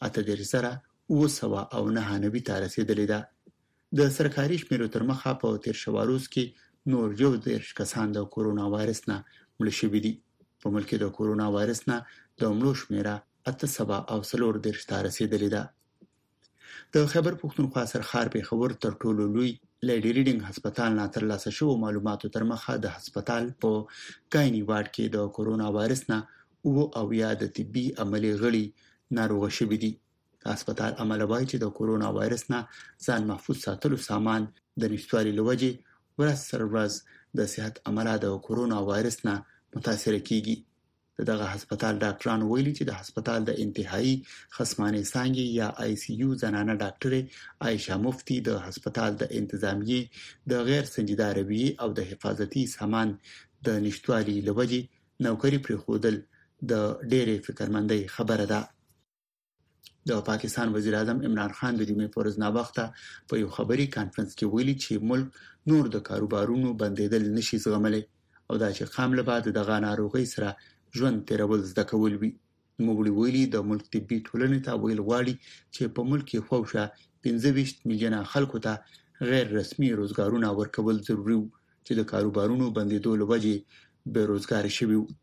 8,999 ته رسیدلې ده. د سرکاري شمیرو تر مخه په تیر شوه روز کې نور 11 کسان د کورونا وایرس نه مړ شوي دي. په ملک کې د کورونا وایرس نه د مړو شمیره 840 ته رسیدلې ده. د خیبر پښتونخوا سرخار پیښور تر ټولو لوی لیډي ریډینګ هسپتال نه ترلاسه شوو معلوماتو تر مخه د هسپتال په ګایني وارډ کې د کورونا وایرس نه او یا د طبي عملي غړي ناروغ شوي دي. هسپتال عمله وایي چې د کورونا وایرس نه ځان محفوظ ساتلو سامان د نشټوالي لوجې ورځ سر ورځ د صحت عمله د کورونا وایرس نه متاثر کیږي. دغه هسپتال ډاکټرانو ویلي چې د هسپتال د انتهایی خصمانه څانګې یا آی سی یو زنانه ډاکټره عائشہ مفتی د هسپتال د انتظامیه د غیر سنجیده رویه او د حفاظتي سامان د نشټوالي لوجې نوکری پر خودل د ډېرې فکرمندۍ خبره ده. د پاکستان وزیر اعظم عمران خان د جمعې پر ورځ ناوخته په یو خبري کانفرنس کې ویلي چې ملک نور د کاروبارونو بندیدل نشي زغملای او دا چې قام له بعد دغه ناروغي سره ژوند تیرول زده کول وي. موږ ویلي د ملک طبي ټولنې ته ویل غواړي چې په ملک کې خوښه 15 میلیونه خلکو ته غیر رسمي روزګارونه ورکول ضروري چې د کاروبارونو بندیدو لوجې بې روزګار شوي.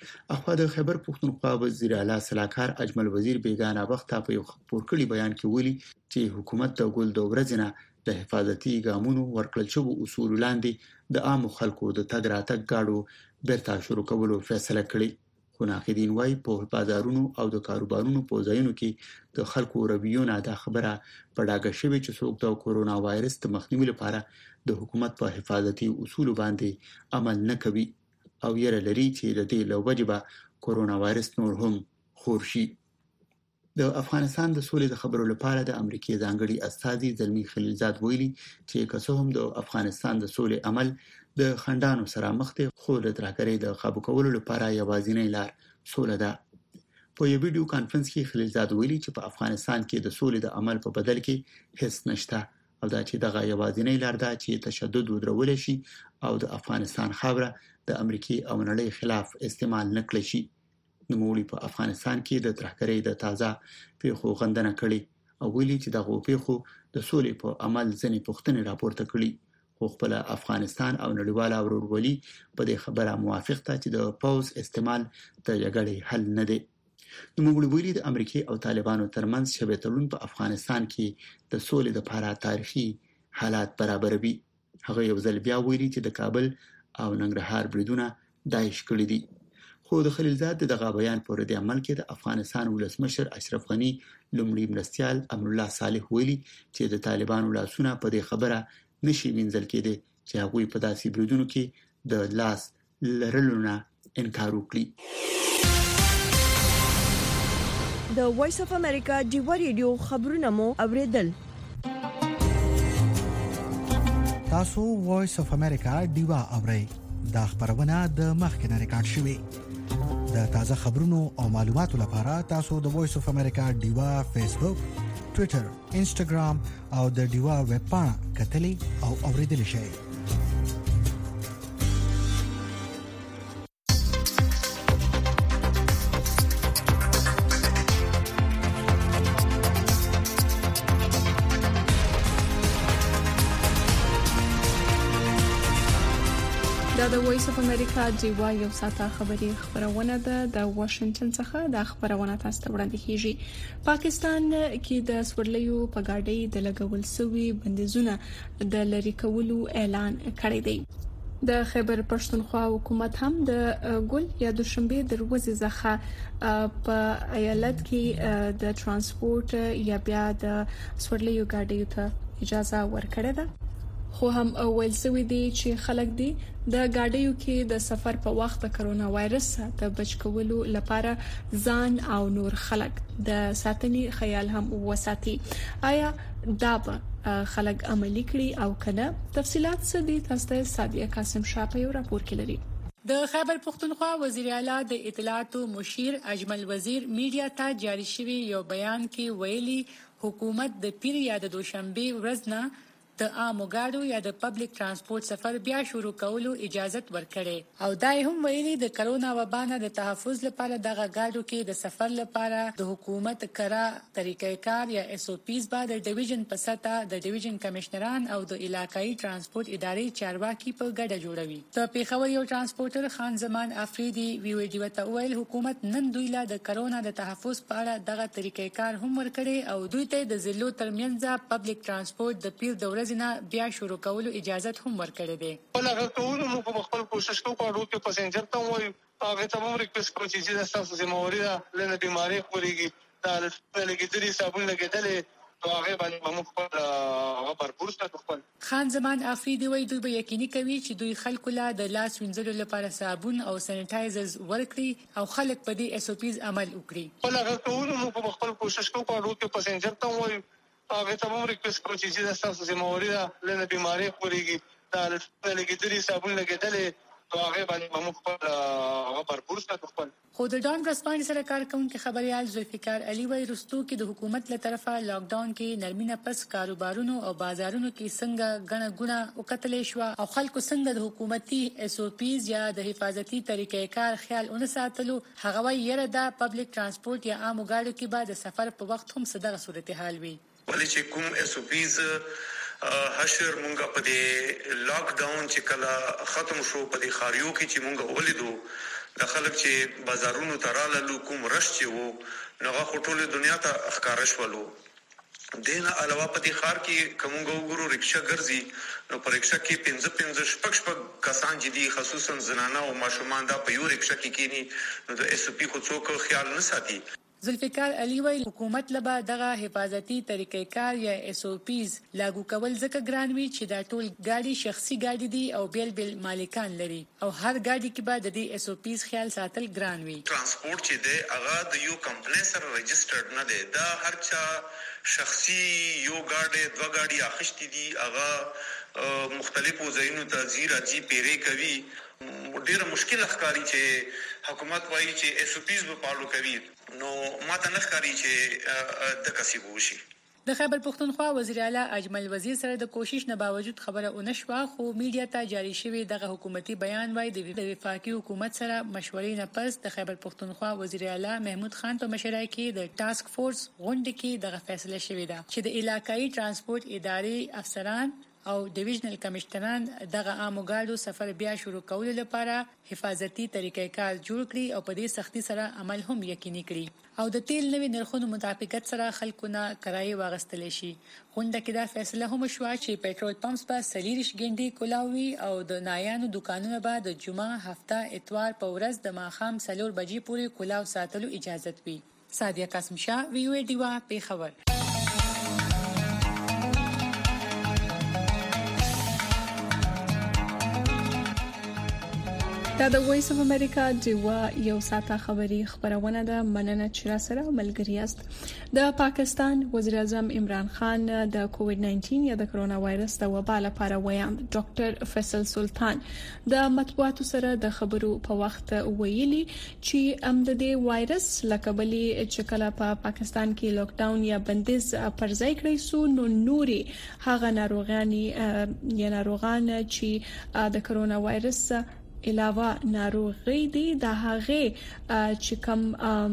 اخوا د خیبر پښتونخوا وزیر اعلی صلاحکار اجمل وزیر بیگانه وخت په یو خبر کړي بیان کې ویلي چې حکومت د ګل د ورځنه د حفاظتي ګامونو ورکړل شوی اصول لاندې د عام خلکو د تګ راتګ گاډو بیرته شروع کولو فیصله کړې خو ناقدین وايي په بازارونو او د کاروبارونو په ځایونو کې د خلکو رویونه د خبره په ډاګه شوی چې څوک د کورونا وایرس د مخنیوي لپاره د حکومت په حفاظتي اصول باندې عمل نه کوي او یره لري چې د دې لوجبه کورونا وایرس نور هم خور شي. د افغانستان د سولې د خبرو لپاره د امریکای ځانګړي استازي زلمی خلیلزاد ویلي چې که هم د افغانستان د سولې عمل د خندانو سره مخ ته خو د ترهګرۍ د قابو کولو لپاره یوازینی لار سوله ده. په یو ویډیو کانفرنس کې خلیلزاد ویلي چې په افغانستان کې د سولې د عمل په بدل کې هیڅ نشته او دا چې دغه یوازینی لار ده چې تشدد ودرول شي او د افغانستان خاوره د امریکای او نړۍ خلاف استعمال نکړي شي. نوموړي په افغانستان کې د ترهګرۍ د تازه پیښو غندنه کړې او ویلي چې دغه پیښو د سولې په عمل ځنې پوښتنې راپورته کړې خو خپل افغانستان او نړیواله ورورولي په دې خبره موافق ده چې د پوز استعمال د جګړې حل نه دی. نوموړي ویلي د امریکای او طالبانو ترمنځ شبه تړون په افغانستان کې د سولې لپاره تاریخي حالات برابروي. هغه یو ځل بیا ویلي چې د کابل او ننګرهار بریدونه داعش کړی دي. خو د خلیلزاد دغه بیان پر دې عمل کې د افغانستان ولسمشر اشرف غنی لومړی مرستيال امر الله صالح ویلي چې د طالبانو لاسونه په دې خبره نشي وینځل کېدي چې هغه په داسې بریدونو کې د لاس لرلونه انکار وکړي. د وایس اف امریکا ډیوا ریډیو خبرونه مو اوریدل. تاسو وایس اف امریکا ډیوا اورئ دا خبرونه د مخکنه ریکارډ شوی. د تازه خبرونو او معلوماتو لپاره تاسو د وایس اف امریکا ډیوا فیسبوک، ټوئیټر، انسټاګرام او د ډیوا ویب پاڼه کتلی او اوریدل شئ. د وایس اف امریکا ډیوا یو ساعته خبرونه ده د واشنگټن څخه د خبرونه تاسو ته وړاندې کیږي. پاکستان کې د سورلیو په گاډي د لګول سوي بندیزونه د لری کولو اعلان کړی دی. د خیبر پښتونخوا حکومت هم د ګل یا دوشنبه د ورځې ځخه په ایالت کې د ترانسپورت یا بیا د سورلیو گاډیو ته اجازه ورکړه ده. خو هم اول سوي دي چې خلک دي د گاډیو کې د سفر په وخت د کرونا وایرس څخه بچ کولو لپاره ځان او نور خلک د ساتنې خیال هم وساتي. آیا دا به خلک عملي کړي او کنه؟ تفصيلات څه دي تاسو ته سادیه قاسم شاه په یو راپور کې لري. د خیبر پښتونخوا وزیر اعلی د اطلاعاتو مشیر اجمل وزیر میډیا ته جاری شوی یو بیان کې ویلي حکومت د پیر یا د دوشنبه ورځ نه د عامو ګاډو یا د پبلک ترانسپورت سفر بیا شروع کولو اجازه ورکړي او دای هم ویلي د کرونا وبا نه د تحفظ لپاره دغه ګاډو کې د سفر لپاره د حکومت کرا طریقې کار یا اس او پیز بعد د ډیویژن په سطح د ډیویژن کمشنران او د علاقايي ترانسپورت ادارې چارواکي په ګډه جوړوي. د پیښور یو ترانسپورټر خان زمان افریدي ویډیو ته ویل حکومت نن دوی له د کرونا د تحفظ په اړه دغه طریقې کار هم ورکړي او دوی ته د ضلعو ترمنځ پبلک ترانسپورت د پیر د ورځې بیا شروع کولو اجازه هم ورکړي دي. ولغه ټول موږ په خپل کوشش کوو چې پاسنجر ته وایو هغه ته موږ ریکوست کوو چې تاسو ذمہواری ده له بیماری خوريږي دا لګیدلې صابون لګیدلې هغه باندې موږ خپل خبر پورته خپل خان زمان افریدي وایي دوی به یقیني کوي چې دوی خلکو له د لاس وینځلو لپاره صابون او سانیټایزرز ورکړي او خلک په دې اس او پیز عمل وکړي. ولغه ټول موږ په خپل کوشش کوو چې پاسنجر ته وایو هغه ته موږ ریکوست کوو چې تاسو ذمہواری ده له بیماری خوريږي دا لګیدلې صابون لګیدلې هغه باندې موږ خپل خبر پورته خپل خو د ډان رسپانډ سره کارکونکو خبريال ذوالفقار علي وای رستو کې د حکومت له طرفه لاک ډاون کې نرمینه پس کاروبارونو او بازارونو کې څنګه غنه ګونه او قتلې شو او خلکو څنګه د حکومتي اس او پیز یا د حفاظتي طریقې کار خیال اون ساتلو هغه وای یره د پبلک ترانسپورت یا عام ګاډو کې بعد سفر په وخت هم صدغه صورتحال وي. ولې چې کوم اس او پیز حشر مونږه په دې لاک ډاون چې کله ختم شو په دې خاریو کې چې مونږه ولیدو د خلک چې بازارونو تراله کوم رش چې وو نو ټول دنیا ته ښکارش ولو دینه علاوه په دې خار کې کومو ګورو رکشا ګرځي نو پر رکشا کې 15 شپږ کسان چې دي خصوصا زنانه او ماشومان دا په یو رکشا کې کینی نو د اس پی خو څوک خیال نه ساتي. ذوالفقار علي ویل حکومت لبا دغه حفاظتي طریقې کار یا اس او پیز لاګو کول ځکه ګران وی چې دا ټول ګاډي شخصي ګاډي دي او بیل مالکان لري او هر ګاډي کې بعد د اس او پیز خیال ساتل ګران وی. ترانسپورت چې دی هغه د یو کمپنی سره ريجسترډ نه دی دا هر چا شخصي یو ګاډي دوه ګاډي اخشتي دي هغه مختلفو ځایونو ته زیراجی پیری کوي ډیره مشکل ښکاری چې حکومت وایي چې اس او پیز په پالو کوي نو ماته نه ښکاری چې د کسي وشي. د خیبر پختونخوا وزیر اعلی اجمل وزیر سره د کوشش نه باوجود خبره اونشوا خو میډیا ته جاری شوی دغه حکومتي بیان وایي د وفاقي حکومت سره مشورې نه پس د خیبر پختونخوا وزیر اعلی محمود خان په مشرۍ کې د ټاسک فورس غونډه کې دغه فیصله شوې ده چې د علاقايي ترانسپورت ادارې افسران او ډیویژنل کمشنران دغه عامو ګاډو سفر بیا شروع کولو لپاره حفاظتي طریقې کار جوړ کړي او په دې سختي سره عمل هم یقیني کړي او د تیل نوي نرخونو مطابقت سره خلکونه کرایي واغستل شي. غونډه کې دا فیصله هم شو چې پېټرول پمپس په سلیریش ګنډي کولاوي او د نایانو دکانونو به د جمعه هفته اتوار په ورځ د ماخام 4 بجې پورې کولاو ساتلو اجازه وي. سادیه قاسم شاه وی او ډیوا پیښور. دا د وایس اف امریکا دیوا یو ساته خبری خبرونه ده مننه چې را سره ملګری است. د پاکستان وزیر اعظم عمران خان د کووډ 19 یا د کرونا وایرس د وبا لپاره ویان ډاکټر فیصل سلطان د مطبوعاتو سره د خبرو په وخت ویلي چې د دې وایرس لکبلي چې کله په پاکستان کې لاک ډاون یا بندیز پر ځای کړی سو نو نوري هغه ناروغان چې د کرونا وایرس علاوه ناروغي دي د هغه چې کوم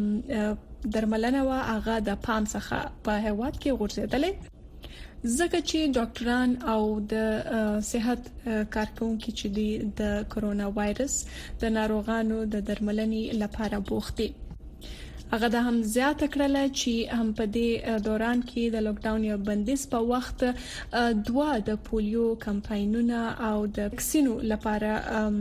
درملنه وا هغه د پام څخه په هیواد کې غورځیدلې ځکه چې ډاکټران او د صحت کارکونکو چې دي د کرونا وایرس د ناروغانو د درملنې لپاره بوخت دي. هغه د هم زیات کړل چې هم په دې دوران کې د لاک ډاون یا بندیز په وخت دوا د پولیو کمپاینونه او د وکسینو لپاره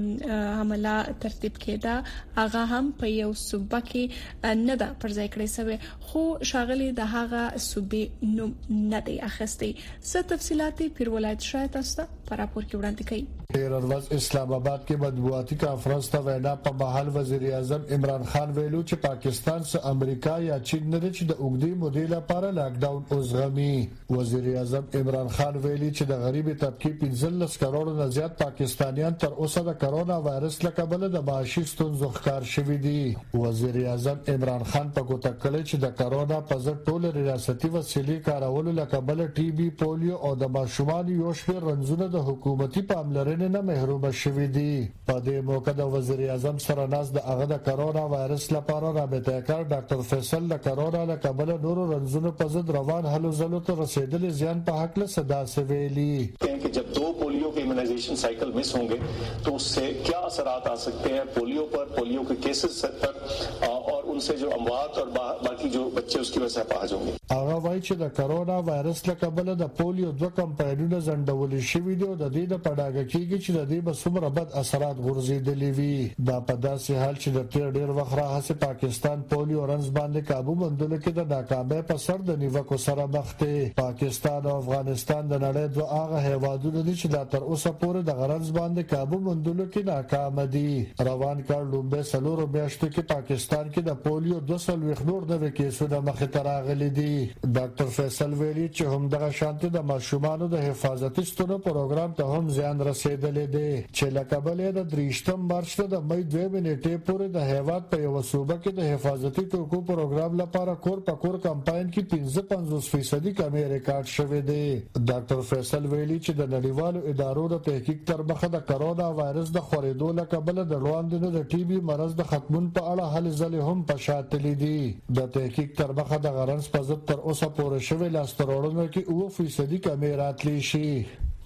عمله ترتیب کړه هغه هم په یو صوبه کې نه ده پر ځای کړی شوی خو شاغلي د هغه صوبې نوم نه دی اخستي. څه تفصيلات پیر ولایت شاه تاسو په راپور کې وړاندې کړي. ورځ اسلام آباد کې مطبوعاتي کانفرنس ته وینا په محل وزیر اعظم عمران خان ویلو چې پاکستان سره امریکا یا چین نه چې د اوګدي مودې لپاره لاک ډاون اوسغمي. وزیر اعظم عمران خان ویلي چې د غریبي طبقه 15 کروڑ نه زیات پاکستانیان تر اوسه د کرونا وایرس له کبله د معاشي ستونزو ښکار شوي دي. وزیر اعظم عمران خان په کوټه کړی چې د کرونا په ضد ټول ریاستي وسیلې کارولو له کبله ټي بي پولیو او د ماشومان یو شمېر رنځونه د حکومتي پاملرنې نه محروم شوي دي. په دې موقع د وزیر اعظم سره ناس د هغه د کرونا وایرس لپاره رابطه کار ډاکټر فیصل د کرونا له کبله نورو رنځونو په ضد روان هلو ځلو ته رسیدلې زیان په حق له صدا سویلی कि जब 2 पोलियो के इम्यूनाइजेशन साइकिल मिस होंगे तो उससे क्या असरात आ सकते हैं पोलियो पर, पोलियो के केसेस पर और उनसे जो अमवात और बाकी जो बच्चे उसकी वजह से अपाहज होंगे. هغه وایي چې د کرونا وایرس له کبله د پولیو 2 کمپاینونه زندول شوي دي او د دې د پډاګه کېږي چې د دې بسمره بد اثرات غورځېدلې وي. دا په داسې حال چې د تیر ډیر وخت راهیسې پاکستان پولیو رنځ باندې काबू موندلو کې د ناکامۍ په سر د نیوکو سره مخ دی. پاکستان او افغانستان د نړۍ دوه هغه هیوادونه دي چې د تر اوسه پورې د غرض باندې काबू موندلو کې ناکام دي. روان کال لومبه سلور میاشتو کې پاکستان کې د پولیو 200 نور د کیسونو مخې ته راغلي دي. ډاکټر فیصل ویلي چې هم دغه شانتي د ماشومانو د حفاظتي ستونو پروګرام ته هم زیان رسیدلې دي چې لکبلې د 3 مارچ ته د مې 2 نیټې پورې د هیواد په یو صوبه کې د حفاظتي ټکو پروګرام لپاره کور په کور کمپاین کې 55% کمی ریکارډ شوی دی. ډاکټر فیصل ویلي چې د نړیوالو ادارو د تحقیق تر مخه د کرونا وایرس د خورېدو لکبله د وړاندې د ټي بي مرض د ختمون په اړه هلې ځلې هم پشاتلې دي. د تحقیق تر مخه د غرنس په ضد تر اوسه پورې شوی لاستروړونو کې 9% کمی راتلی شي.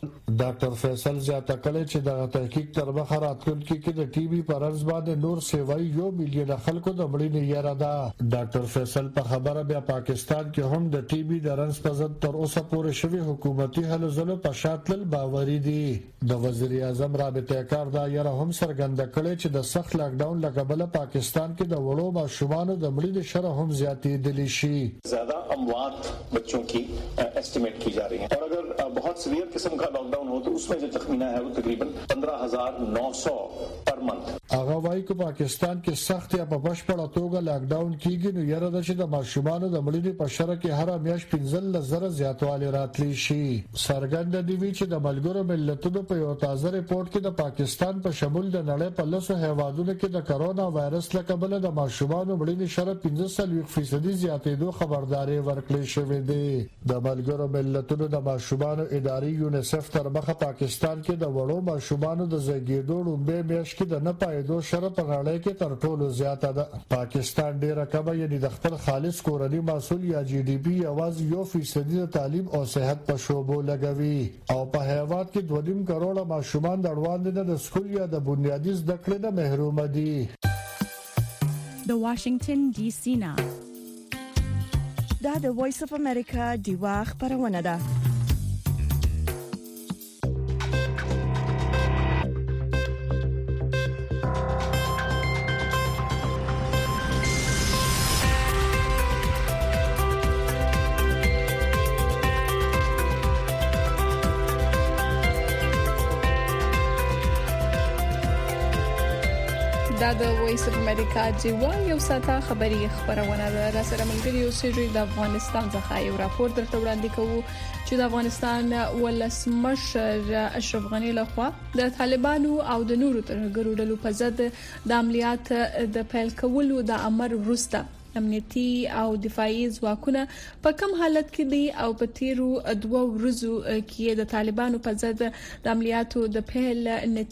ډاکټر فیصل زیاته کړې چې د تحقیق تر مخه راتلونکي کې د ټي بي پر ارز باندې نور سیوای 1 ملیون خلکو د مړینې یاره ده. ډاکټر فیصل په خبره بیا پاکستان کې هم د ټي بي د رنس په ضد تر اوسه پورې شوی حکومتي هلو ځلو په شاتل باوري دي. د وزیر اعظم رابطه کار دا یاره هم څرګنده کړې چې د سخت لاک ډاون لګبله پاکستان کې د وړو ماشومانو د مړینې شرح هم زیاتېدلی شي. ज्यादा अमवात बच्चों की एस्टिमेट की जा रही है और अगर बहुत सीवियर किस्म का लॉकडाउन हो तो उसमें जो तखमीना है वो तकरीबन 15,900 पर मंथ. هغه وايي چې پاکستان کې سخت یا په بشپړه توګه لاک ډاون کیږي نو یره د چې د ماشومانو د مړینې په شرح کې هر میاشت 15,000 زیاتوالی راتلی شي. څرګنده دی چې د ملګرو ملتونو په یو تازه ریپورت کې د پاکستان په شمول د نړۍ په لسو هیوادونو کې د کرونا وایرس له کبله د ماشومانو مړینې شرح 15% زیاتېدو خبرداري ورکړې شوې ده. د ملګرو ملتونو د ماشومانو اداري یونیسف تر مخه پاکستان کې د وړو ماشومانو د زیږیدو لومړی میاشت کې د نه پایدو شرح په نړۍ کې تر ټولو زیاته ده. پاکستان ډیره کمه یعنی د خپل خالص کورني محصول یا جی ډي پی یوازې 1% د تعلیم او صحت په شوبو لګوي او په هیواد کې 2.5 کروڑه ماشومان د اړوند نه د سکول یا د بنیادي زده کړې نه محروم دي. د واشنگټن ډي سي نه دا د وایس اف امریکا دیوا خبرونه ده. دا د وایس اف امریکا دیوا یو ساته خبری خبرونه ده. را سره ملګری اوسېږي د افغانستان څخه یو راپور درته وړاندې کوو چې د افغانستان ولسمشر اشرف غنی لخوا د طالبانو او د نورو ترهګرو ډلو په ضد د عملیات د پیل کولو د امر وروسته امنیتي او دفاعي ځواکونه په کوم حالت کې دي او په تیرو 2 ورځو کې د طالبانو په ضد د عملیاتو د پیل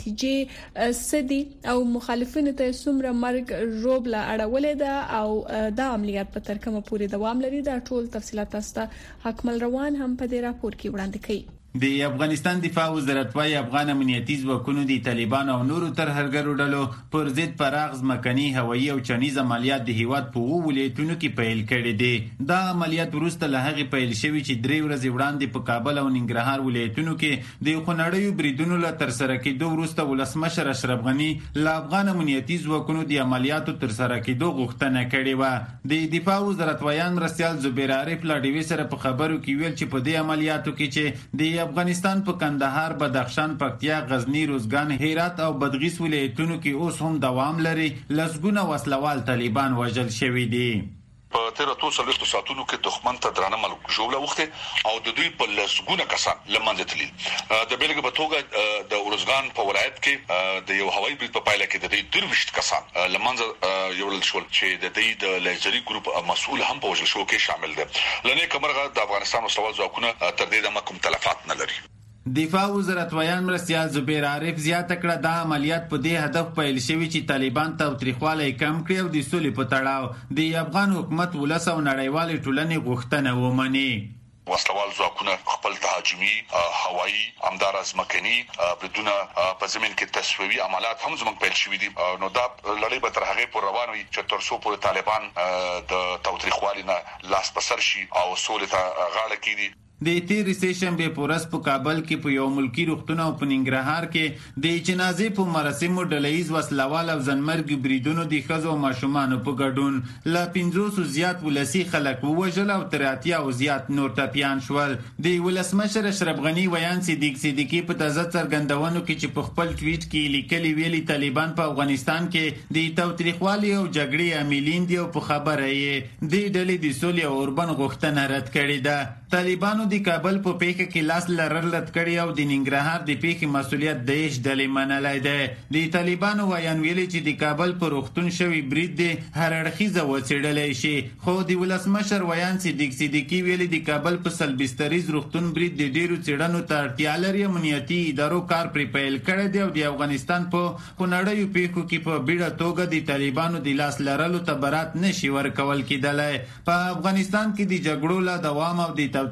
نتیجې سدي او مخالفینو ته څومره مرګ روبله اړولې ده او د عملیات په تر کومه پورې دوام لري. دا ټول تفصيلات تاسو حکمل روان هم په دې راپور کې وړاندې کړي. د افغانستان دفاع وزارت وايي افغان امنیتي ځواکونو د طالبان او نورو ترهګرو ډلو پر ضد پراخ ځمکني هوایي او چانیز عملیات د هیواد په ولایتونو کې پیل کړي دي. دا عملیات وروسته له هغه پیل شوی چې 3 ورځې وړاندې په کابل او ننګرهار ولایتونو کې د خنړیو بریدونو له تر سره کېدو وروسته ولسمشر اشرف غنی له افغان امنیتي ځواکونو د عملیاتو تر سره کېدو غوښتنه کړې و. د دفاع وزارت وایان مرستيال زبیر عارف لا ډیوی سره په خبرو کې ویل چې په دې عملیاتو کې چې د افغانستان په کندهار، بدخشان، پکتیا، غزنی، روزګان، هرات او بادغیس ولایتونو کې اوس هم دوام لري. لسګونه وسلوال طالبان وژل شوي دي. په تیر اتو سلوستو ساتونو کې دښمن ته درانه ملک جوړه وخته او د دوی په لسګونه کسان لمنځه تلل. د بیلګې په توګه د اورزګان په ولایت کې د یو هوایي برید په پایله کې د دې 23 کسان لمنځه یوړل شول چې د دې د لیزري ګروپ مسؤل هم په وژل شو کې شامل دي. لنې کمرغه د افغانستان وسوال ځواکونه تر دې د کوم تلفات نه لري. دفاع وزارت وایان مرستيال زبیر عارف زیاته کړه دا عملیات په دې هدف پیل شوی چې طالبان تاوتریخواله کم کړي او د سولې په تړاو د افغان حکومت ولس او نړیوال ټولنې غوښتنه ومني. وسلوال ځواکونه خپل تهاجمي هوایي امدارز مکني بدون په زمين کې تسویوي عملیات هم زموږ پیل شوې دي. نو دا لړۍ به تر هغه پر روان وي چې تر څو پورې طالبان د تاوتریخوالي نه لاس پسر شي او سولې ته غاړه کړي. د تیر سیشن به پورس په کابل کې په یو ملکی روغتون او په ننګرهار کې د جنازې په مراسمو ډلهیز وسلوال او ځنمرګ بریدونو د ښځو او ماشومانو په ګډون لا 500 زیات ولسی خلک ووژل او تر 80 زیات نور ټپیان شول. د ولسمشر اشرف غنی ویان صدیقی په تازه څرګندونو کې چې په خپل ټویټ کې لیکلي ویلي طالبان په افغانستان کې د تاوتریخوالي او جګړې عاملین دي او په خبره یې د ډلې د سولې او اوربن غوښتنه رد کړې ده. طالبانو د کابل په پیښه کې لاس لرلت کړی او د ننګرهار د پیښې مسولیت د هیڅ ډلې منلای دی. د طالبانو وایان ویلي چې د کابل په روغتون شوی برید د هر اړخیزه وڅېړلی شي، خو د ولسمشر وایان صدیقي ویلي د کابل په سلبستریز روغتون برید د ډیرو څېړنو ته اړتیا لري. امنیتي ادارو کار پرې پیل کړی دی او د افغانستان په خونړیو پیښو کې په بیړه توګه د طالبانو د لاس لرلو ته برات نشي ورکول کېدلی. په افغانستان کې د جګړو له دوام او د تاوتریخوالي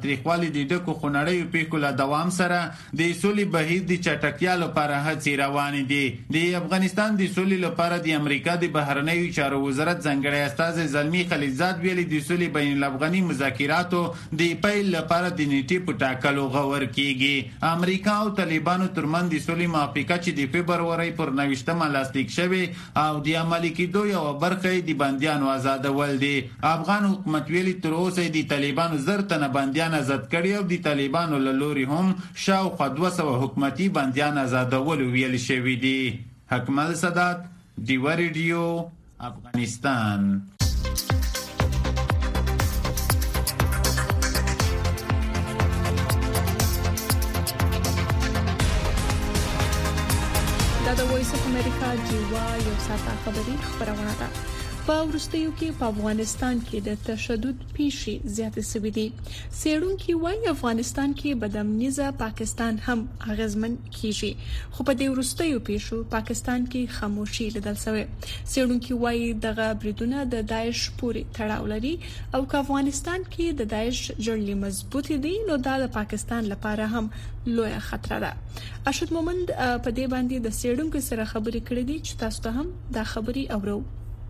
د ډکو خنړیو پیښو له دوام سره د سولې بهیر د چټکتیا لپاره هڅې روانې دي. د افغانستان د سولې لپاره د امریکا د بهرنیو چارو وزارت ځانګړی استازی زلمی خلیلزاد ویلي د سولې بین الافغاني مذاکراتو د پیل لپاره د نیټې په ټاکلو غور کیږي. امریکا او طالبانو ترمنځ د سولې موافقه چې د فبرورۍ پر 29 لاسلیک شوی او د عملي کېدو یو برخه د بندیانو آزادول دي. افغان حکومت ویلي تر اوسه د طالبانو 1000 تنه بندیان آزاد کړي او د طالبانو له لوري هم شاوخوا 200 حکومتي بندیان آزادول ویل شوی دي. حکمل سادات، دیوا ریډیو، افغانستان. دا د وایس اف امریکا دیوا یو ساعته خبري خبرونه ده. په ورستیو کې په افغانستان کې د تشدد پیښې زیاتې شوې دي. څېړونکي وايي افغانستان کې بدامنیزه پاکستان هم اغیزمن کیږي، خو په دې ورستیو پیښو پاکستان کې خاموشي لیدل شوې. څېړونکي وايي دغه بریدونه د داعش پورې تړاو لري او که افغانستان کې د داعش جړلې مضبوط دي نو دا د پاکستان لپاره هم لوی خطر ده. ارشد مومند په دې باندې د څېړونکو سره خبرې کړې دي چې تاسو ته هم دا خبري اورو.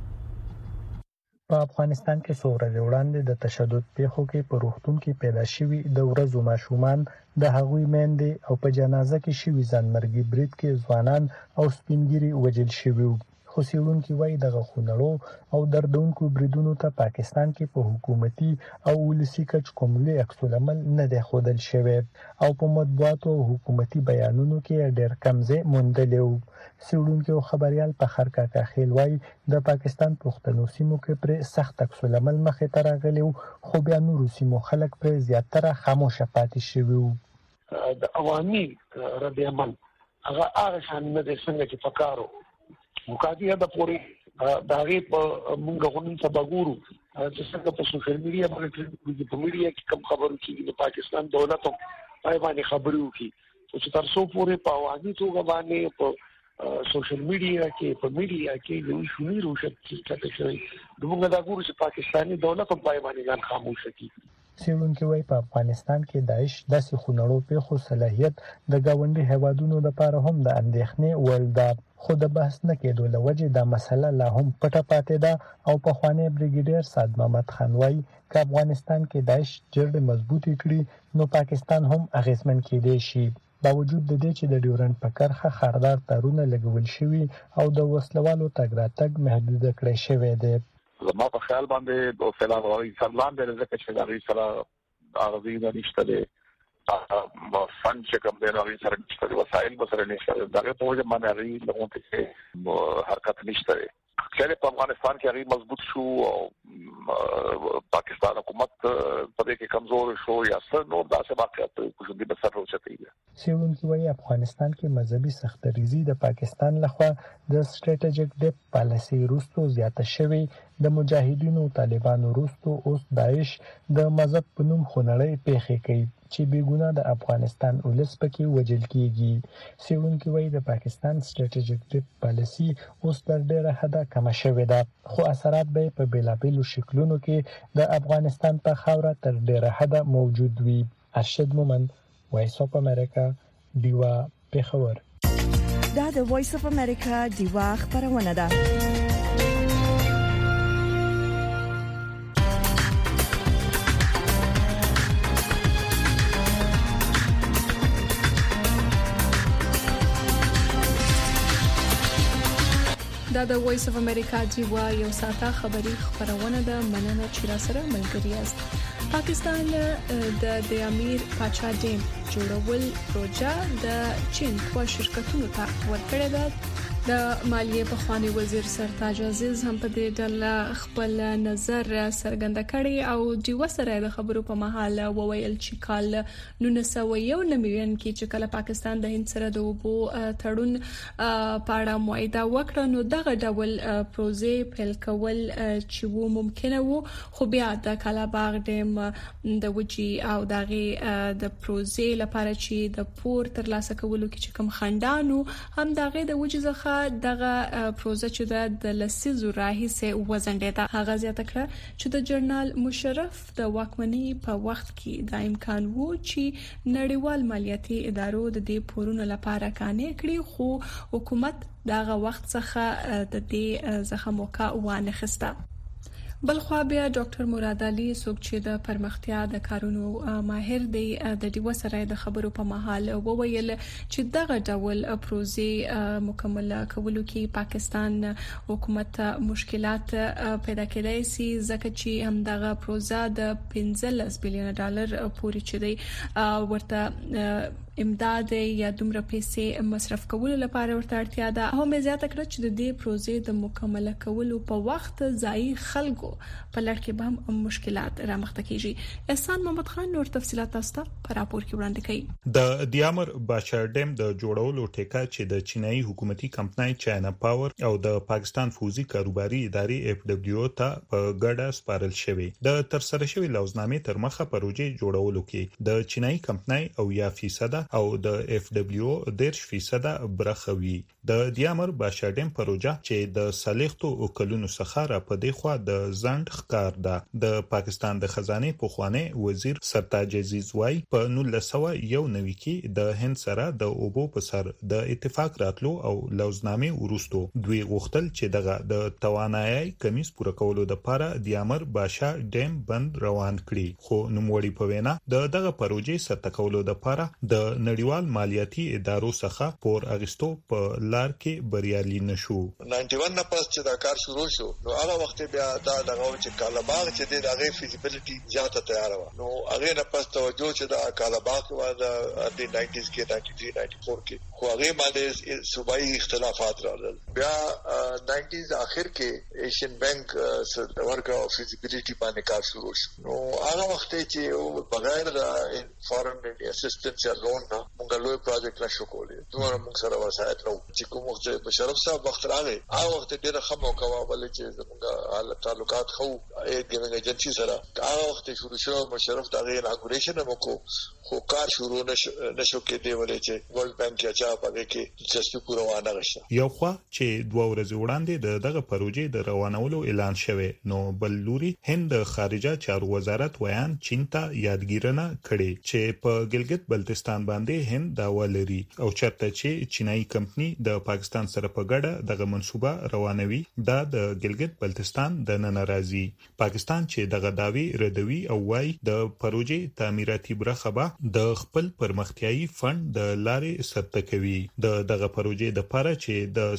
په افغانستان کې څو ورځې وړاندې د تشدد پیښو کې په روغتون کې پیدا شوي د ورځو ماشومان د هغوی میندې او په جنازه کې شوي ځانمرګي برید کې ځوانان او سپینګیري وژل شوي. خو څېړونکي وايي دغه خونړو او دردونکو بریدونو ته پاکستان کې په حکومتي او ولسي کچ کوم لوی عکس العمل نه دی ښودل شوی او په مطبوعاتو او حکومتي بیانونو کې ډېر کم ځای موندلی و. څېړونکي او خبريال فخر کاکا خیل وايي د پاکستان پښتنو سیمو کې پر سخت عکس العمل مخې ته راغلی و، خو بیا نورو سیمو خلک پر زیاتره خاموشه پاتې شوي وو. د عوامي رد عمل هغه شان نه د څنګه چې پکارو مقادیه د پوری د هغه په موږ غونډه سباګورو چې څنګه په سوشل میډیا باندې په میډیا کې کوم خبرو چې د پاکستان دولت په باندې خبرو کوي چې تر څو پورې په عوامي توګه باندې په سوشل میډیا کې په میډیا کې یو شمیر وشت چې کوي موږ دا ګورو چې پاکستاني دولت په باندې ځان خاموش کړي. څېړونکي وايي په افغانستان کې داعش داسې خونړو پیښو صلاحیت د گاونډي هیوادونو لپاره هم د اندېښنې وړ ده، خو د بحث نه کېدو له وجې دا مسله لا هم پټه پاتې ده او پخوانی بریګیډیر سعد محمد خان وايي که افغانستان کې داعش جرړې مضبوطې کړي نو پاکستان هم اغیزمن کېدای شي. باوجود د دې چې د ډیورنډ په کرښه خاردار تارونه لګول شوي او د وسلوالو تګ راتګ محدود کړی شوی دی. زما په خیال باندې او فعلا غوړي سلام دې ځکه چې دا سره اغزي نه نشته دي فن چې کوم دی نو سره نشته وسایل به سره نشته دا په وجه باندې لري لغون ته حرکت نشته. خیر په افغانستان کې هغه مضبوط شو او پاکستان حکومت په دې کې کمزور شو یا څه نور داسې واقعیت په ژوند کې سره راوچتي. څېړونکي وايي افغانستان کې مذهبي سختریزي د پاکستان لخوا د سټریټیجیک ډیپ پالیسي وروسته زیاته شوې. د مجاهدینو طالبانو وروسته اوس داعش د مذهب په نوم خونړۍ پیښې کوي چې بېګناه د افغانستان ولس پکې وژل کیږي. څېړونکي وايي د پاکستان سټریټیجیک ډیپ پالیسي اوس تر ډېره حده کمه شوې ده، خو اثرات به په بیلابیلو شکلونو کې د افغانستان په خاوره تر ډېره حده موجود وي. ارشد مومند، وایس اف امریکا، دیوا، پېښور. دا د وایس اف امریکا دیوا خبرونه ده. دا د وایس اف امریکا دیوا یو ساعته خبري خبرونه ده. مننه چې را سره ملګری یاست. پاکستان د امیر پاچا ډیم جوړول پروژه د چین په شرکتونو ته ورکړې ده. د مالیه په خواني وزیر سرتاج عزیز هم په دې ډول خپل نظر څرګند کړي او دیو سره د خبرو په محل وویل چې کال 1991 کې چې کله پاکستان د هند سره د اوبو تړون پاړه معاهده وکړه نو دغه ډول پروژې پیل کول چې وو ممکنه وو، خو بیا د کلاباغ ډیم د وجي او دغه د پروژې لپاره چې د پور تر لاسه کولو کې کوم خندانو هم دغه د وجي ځخه دغه پروژه چې د لسیزو راهیسه وزنډیده. هغه زیاته کړه چې د جنرال مشرف د واکمنۍ په وخت کې د امکان وو چې نړیوال مالیاتي ادارو د دې پورونو لپاره کانې کړي، خو حکومت دغه وخت څخه د دې څخه موقع وانه خسته. بلخوا بیا ډاکټر مراد علي څوک چې د پرمختیا د کارونو ماهر دی د ډیو سره د خبرو په مهال وویل چې دغه ډول پروژې مکمل کولو کې پاکستان حکومت مشکلات پیدا کړي سي، ځکه چې هم دغه پروژه د 15 بلین ډالر پورې چي دی ورته امداد یا دومره پیسې مصرف کولو لپاره ورته اړتیا ده. هم زیاته کړه چې د دې پروژې د مکمل کولو په وخت ځای خلکو په لړ کې به هم مشکلات رامخته کیږي. احسان محمد خان نور تفصيلات تاسو په راپور کې وړاندې کړي. د دیامر باشر ډیم د جوړولو ټیکا چې د چینایي حکومتي کمپنۍ چاینا پاور او د پاکستان فوزي کاروباري ادارې FWO ته په ګډه سپارل شوی. د ترسره شوی لوزنامې تر مخه پروژې جوړولو کې د چینایي کمپنۍ او 10% او د FWO 10% برخه وی. د دیامر باشر ډیم پروژه چې د صالحتو او کلونو څخه را پدې خو د زند ښکار ده. د پاکستان د خزانه پخوانی وزیر سرتاج عزیز وای په 1991 کې د هند سره د اوبو په سر د اتفاق راتلو او لوزنامې ورستو دوی غوښتل چې دغه د توانایي کمیس پوره کولو لپاره دیامر باشر ډیم بند روان کړي، خو نوموړي په وینا دغه پروژې سرته کولو لپاره د نړیوال مالیاتي ادارو څخه پور اغستو په لار کې بریالي نشو. 91 نه پس چې دا کار شروع شو نو هغه وخت بیا دا دغه چې کالاباغ چې د هغه فیزیبিলিټي زیاته تیار و. نو هغه نه پس توجه چې دا کالاباغ و د 90s کې 93 94 کې خو هغه باندې صوبایي اختلافات راغلل. بیا 90s اخر کې ایشین بانک سره ورکو فیزیبিলিټي باندې کار شروع شو. نو هغه وخت چې بغیر د فارن اسسټنس یا لون موږ لوی پروجیکټ نشو کولای. دوه موږ سره وسایت نو چې کوم وخت بشرف صاحب وخت راغی هغه وخت ډیره خمو کوه ولې چې زموږ حالت تعلقات خو ګمنګ ایجنسی سره هغه وخت شروع شو. مشرف د غیر اناګوریشن مو خو کار شروع نشو کې دی ولې چې ورلد بانک یا چا په کې دلچسپي پوره ونه غشته. یو خو چې 2 ورځې وړاندې دغه پروژې د روانولو اعلان شوه نو بل لوري هند خارجه چارو وزارت ویان چین ته یادګیرنه کړي چې په ګلګت بلتستان باندې هند داوا لري او چرته چې چینایي کمپنی د پاکستان سره په ګډه دغه منصوبه روانوي دا د ګلګت بلتستان د نن راځي. پاکستان چې دغه داوی ردوي او وايي د پروژې تعمیراتي برخه به د خپل پرمختیايي فند د لارې سرته کوي. دغه پروژې د لپاره چې د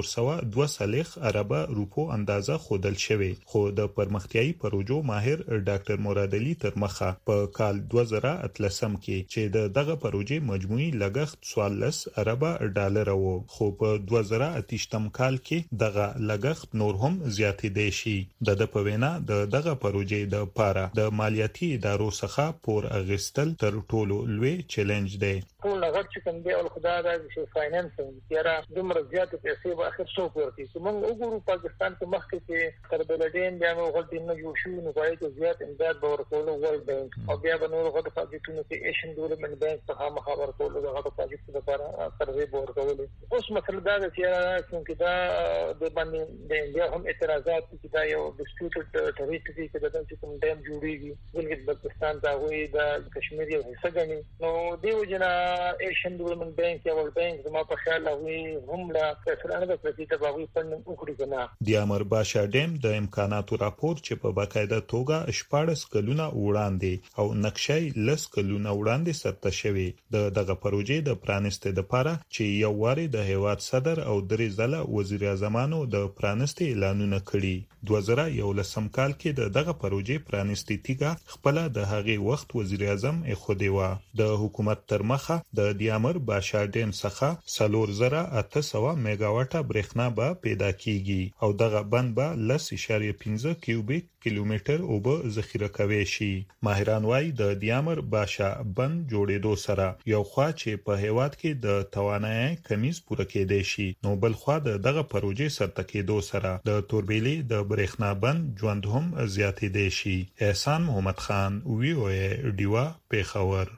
302 اربه روپو اندازه خودل شوی، خو د پرمختیايي پروژو ماهر ډاکټر مراد علي تر مخه په کال 2013 کې چې دغه پروژې مجموعي لګښت 14 اربه ډالر وو، خو په 2018 کال کې دغه لګښت نور هم زیاتې دی شي. د پوینا دغه پروژې د لپاره د مالیاتي ادارو څخه پور اغستل تر ټولو لوی چیلنج دی. ټول لغړ چې کوم دی او خدای دا چې فاینانس یاره دومره زیات پیسې به اخر څو ورتي چې موږ وګورو پاکستان ته مخکې چې تر بلډین بیا موږ غلطي نه جوړ شو نو باید زیات امداد به ورکول ورلد بانک او بیا به نور غوډه پاکستان کې ایشین ډیولپمنٹ بانک ته هم خبر کول دغه پاکستان لپاره سروې به ورکول. اوس مسله دا چې څنګه دا د باندې د انډیا هم اعتراضات چې دا یو ډیسپیوټډ ټریټری کې د کوم ډیم جوړیږي ګلګت بلتستان دا وایي د کشمیر یو حصہ غني نو دیو جنا ایشین ډیولپمنٹ بانک یا ورلد بانک زما په خیال هغه هم لا څرنګه د پرېټه باغی پند وکړي کنه. دیامر باشا ډیم د امکاناتو راپور چې په باقاعده توګه 14 کلونه وړاندې او نقشې لس کلونه وړاندې سرته شوی دغه پروژې د پرانستې لپاره چې یو واري د هیواد صدر او درې ځله وزیر اعظمانو د پرانستې اعلانونه کړي. 2011 کال کې دغه پروژې پرانستې تیګه خپل د هغه وخت وزیر اعظم خودیوا د حکومت تر مخه د دیامر باشا ډیم څخه 3800 میگاواټه برېښنا به پیدا کیږي او دغه بند به 10.15 کیوبیک کیلومتر اوبه ذخیره کوي شي. ماهران وايي د دیامر باشا بند جوړېدو سره یو خوا چې په هیواد کې د توانایي کمیز پوره کېدای شي نو بل خوا دغه پروژې سرته کېدو سره د توربیلې د برېښنا بند ژوند هم زیاتې دی شي. احسان محمد خان وی او ډیوا پیښور.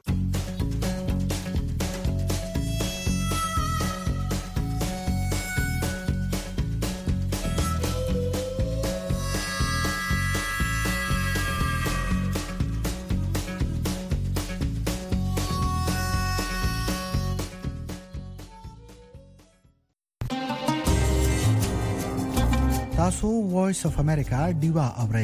تاسو وایس اف امریکا ډیوا اورئ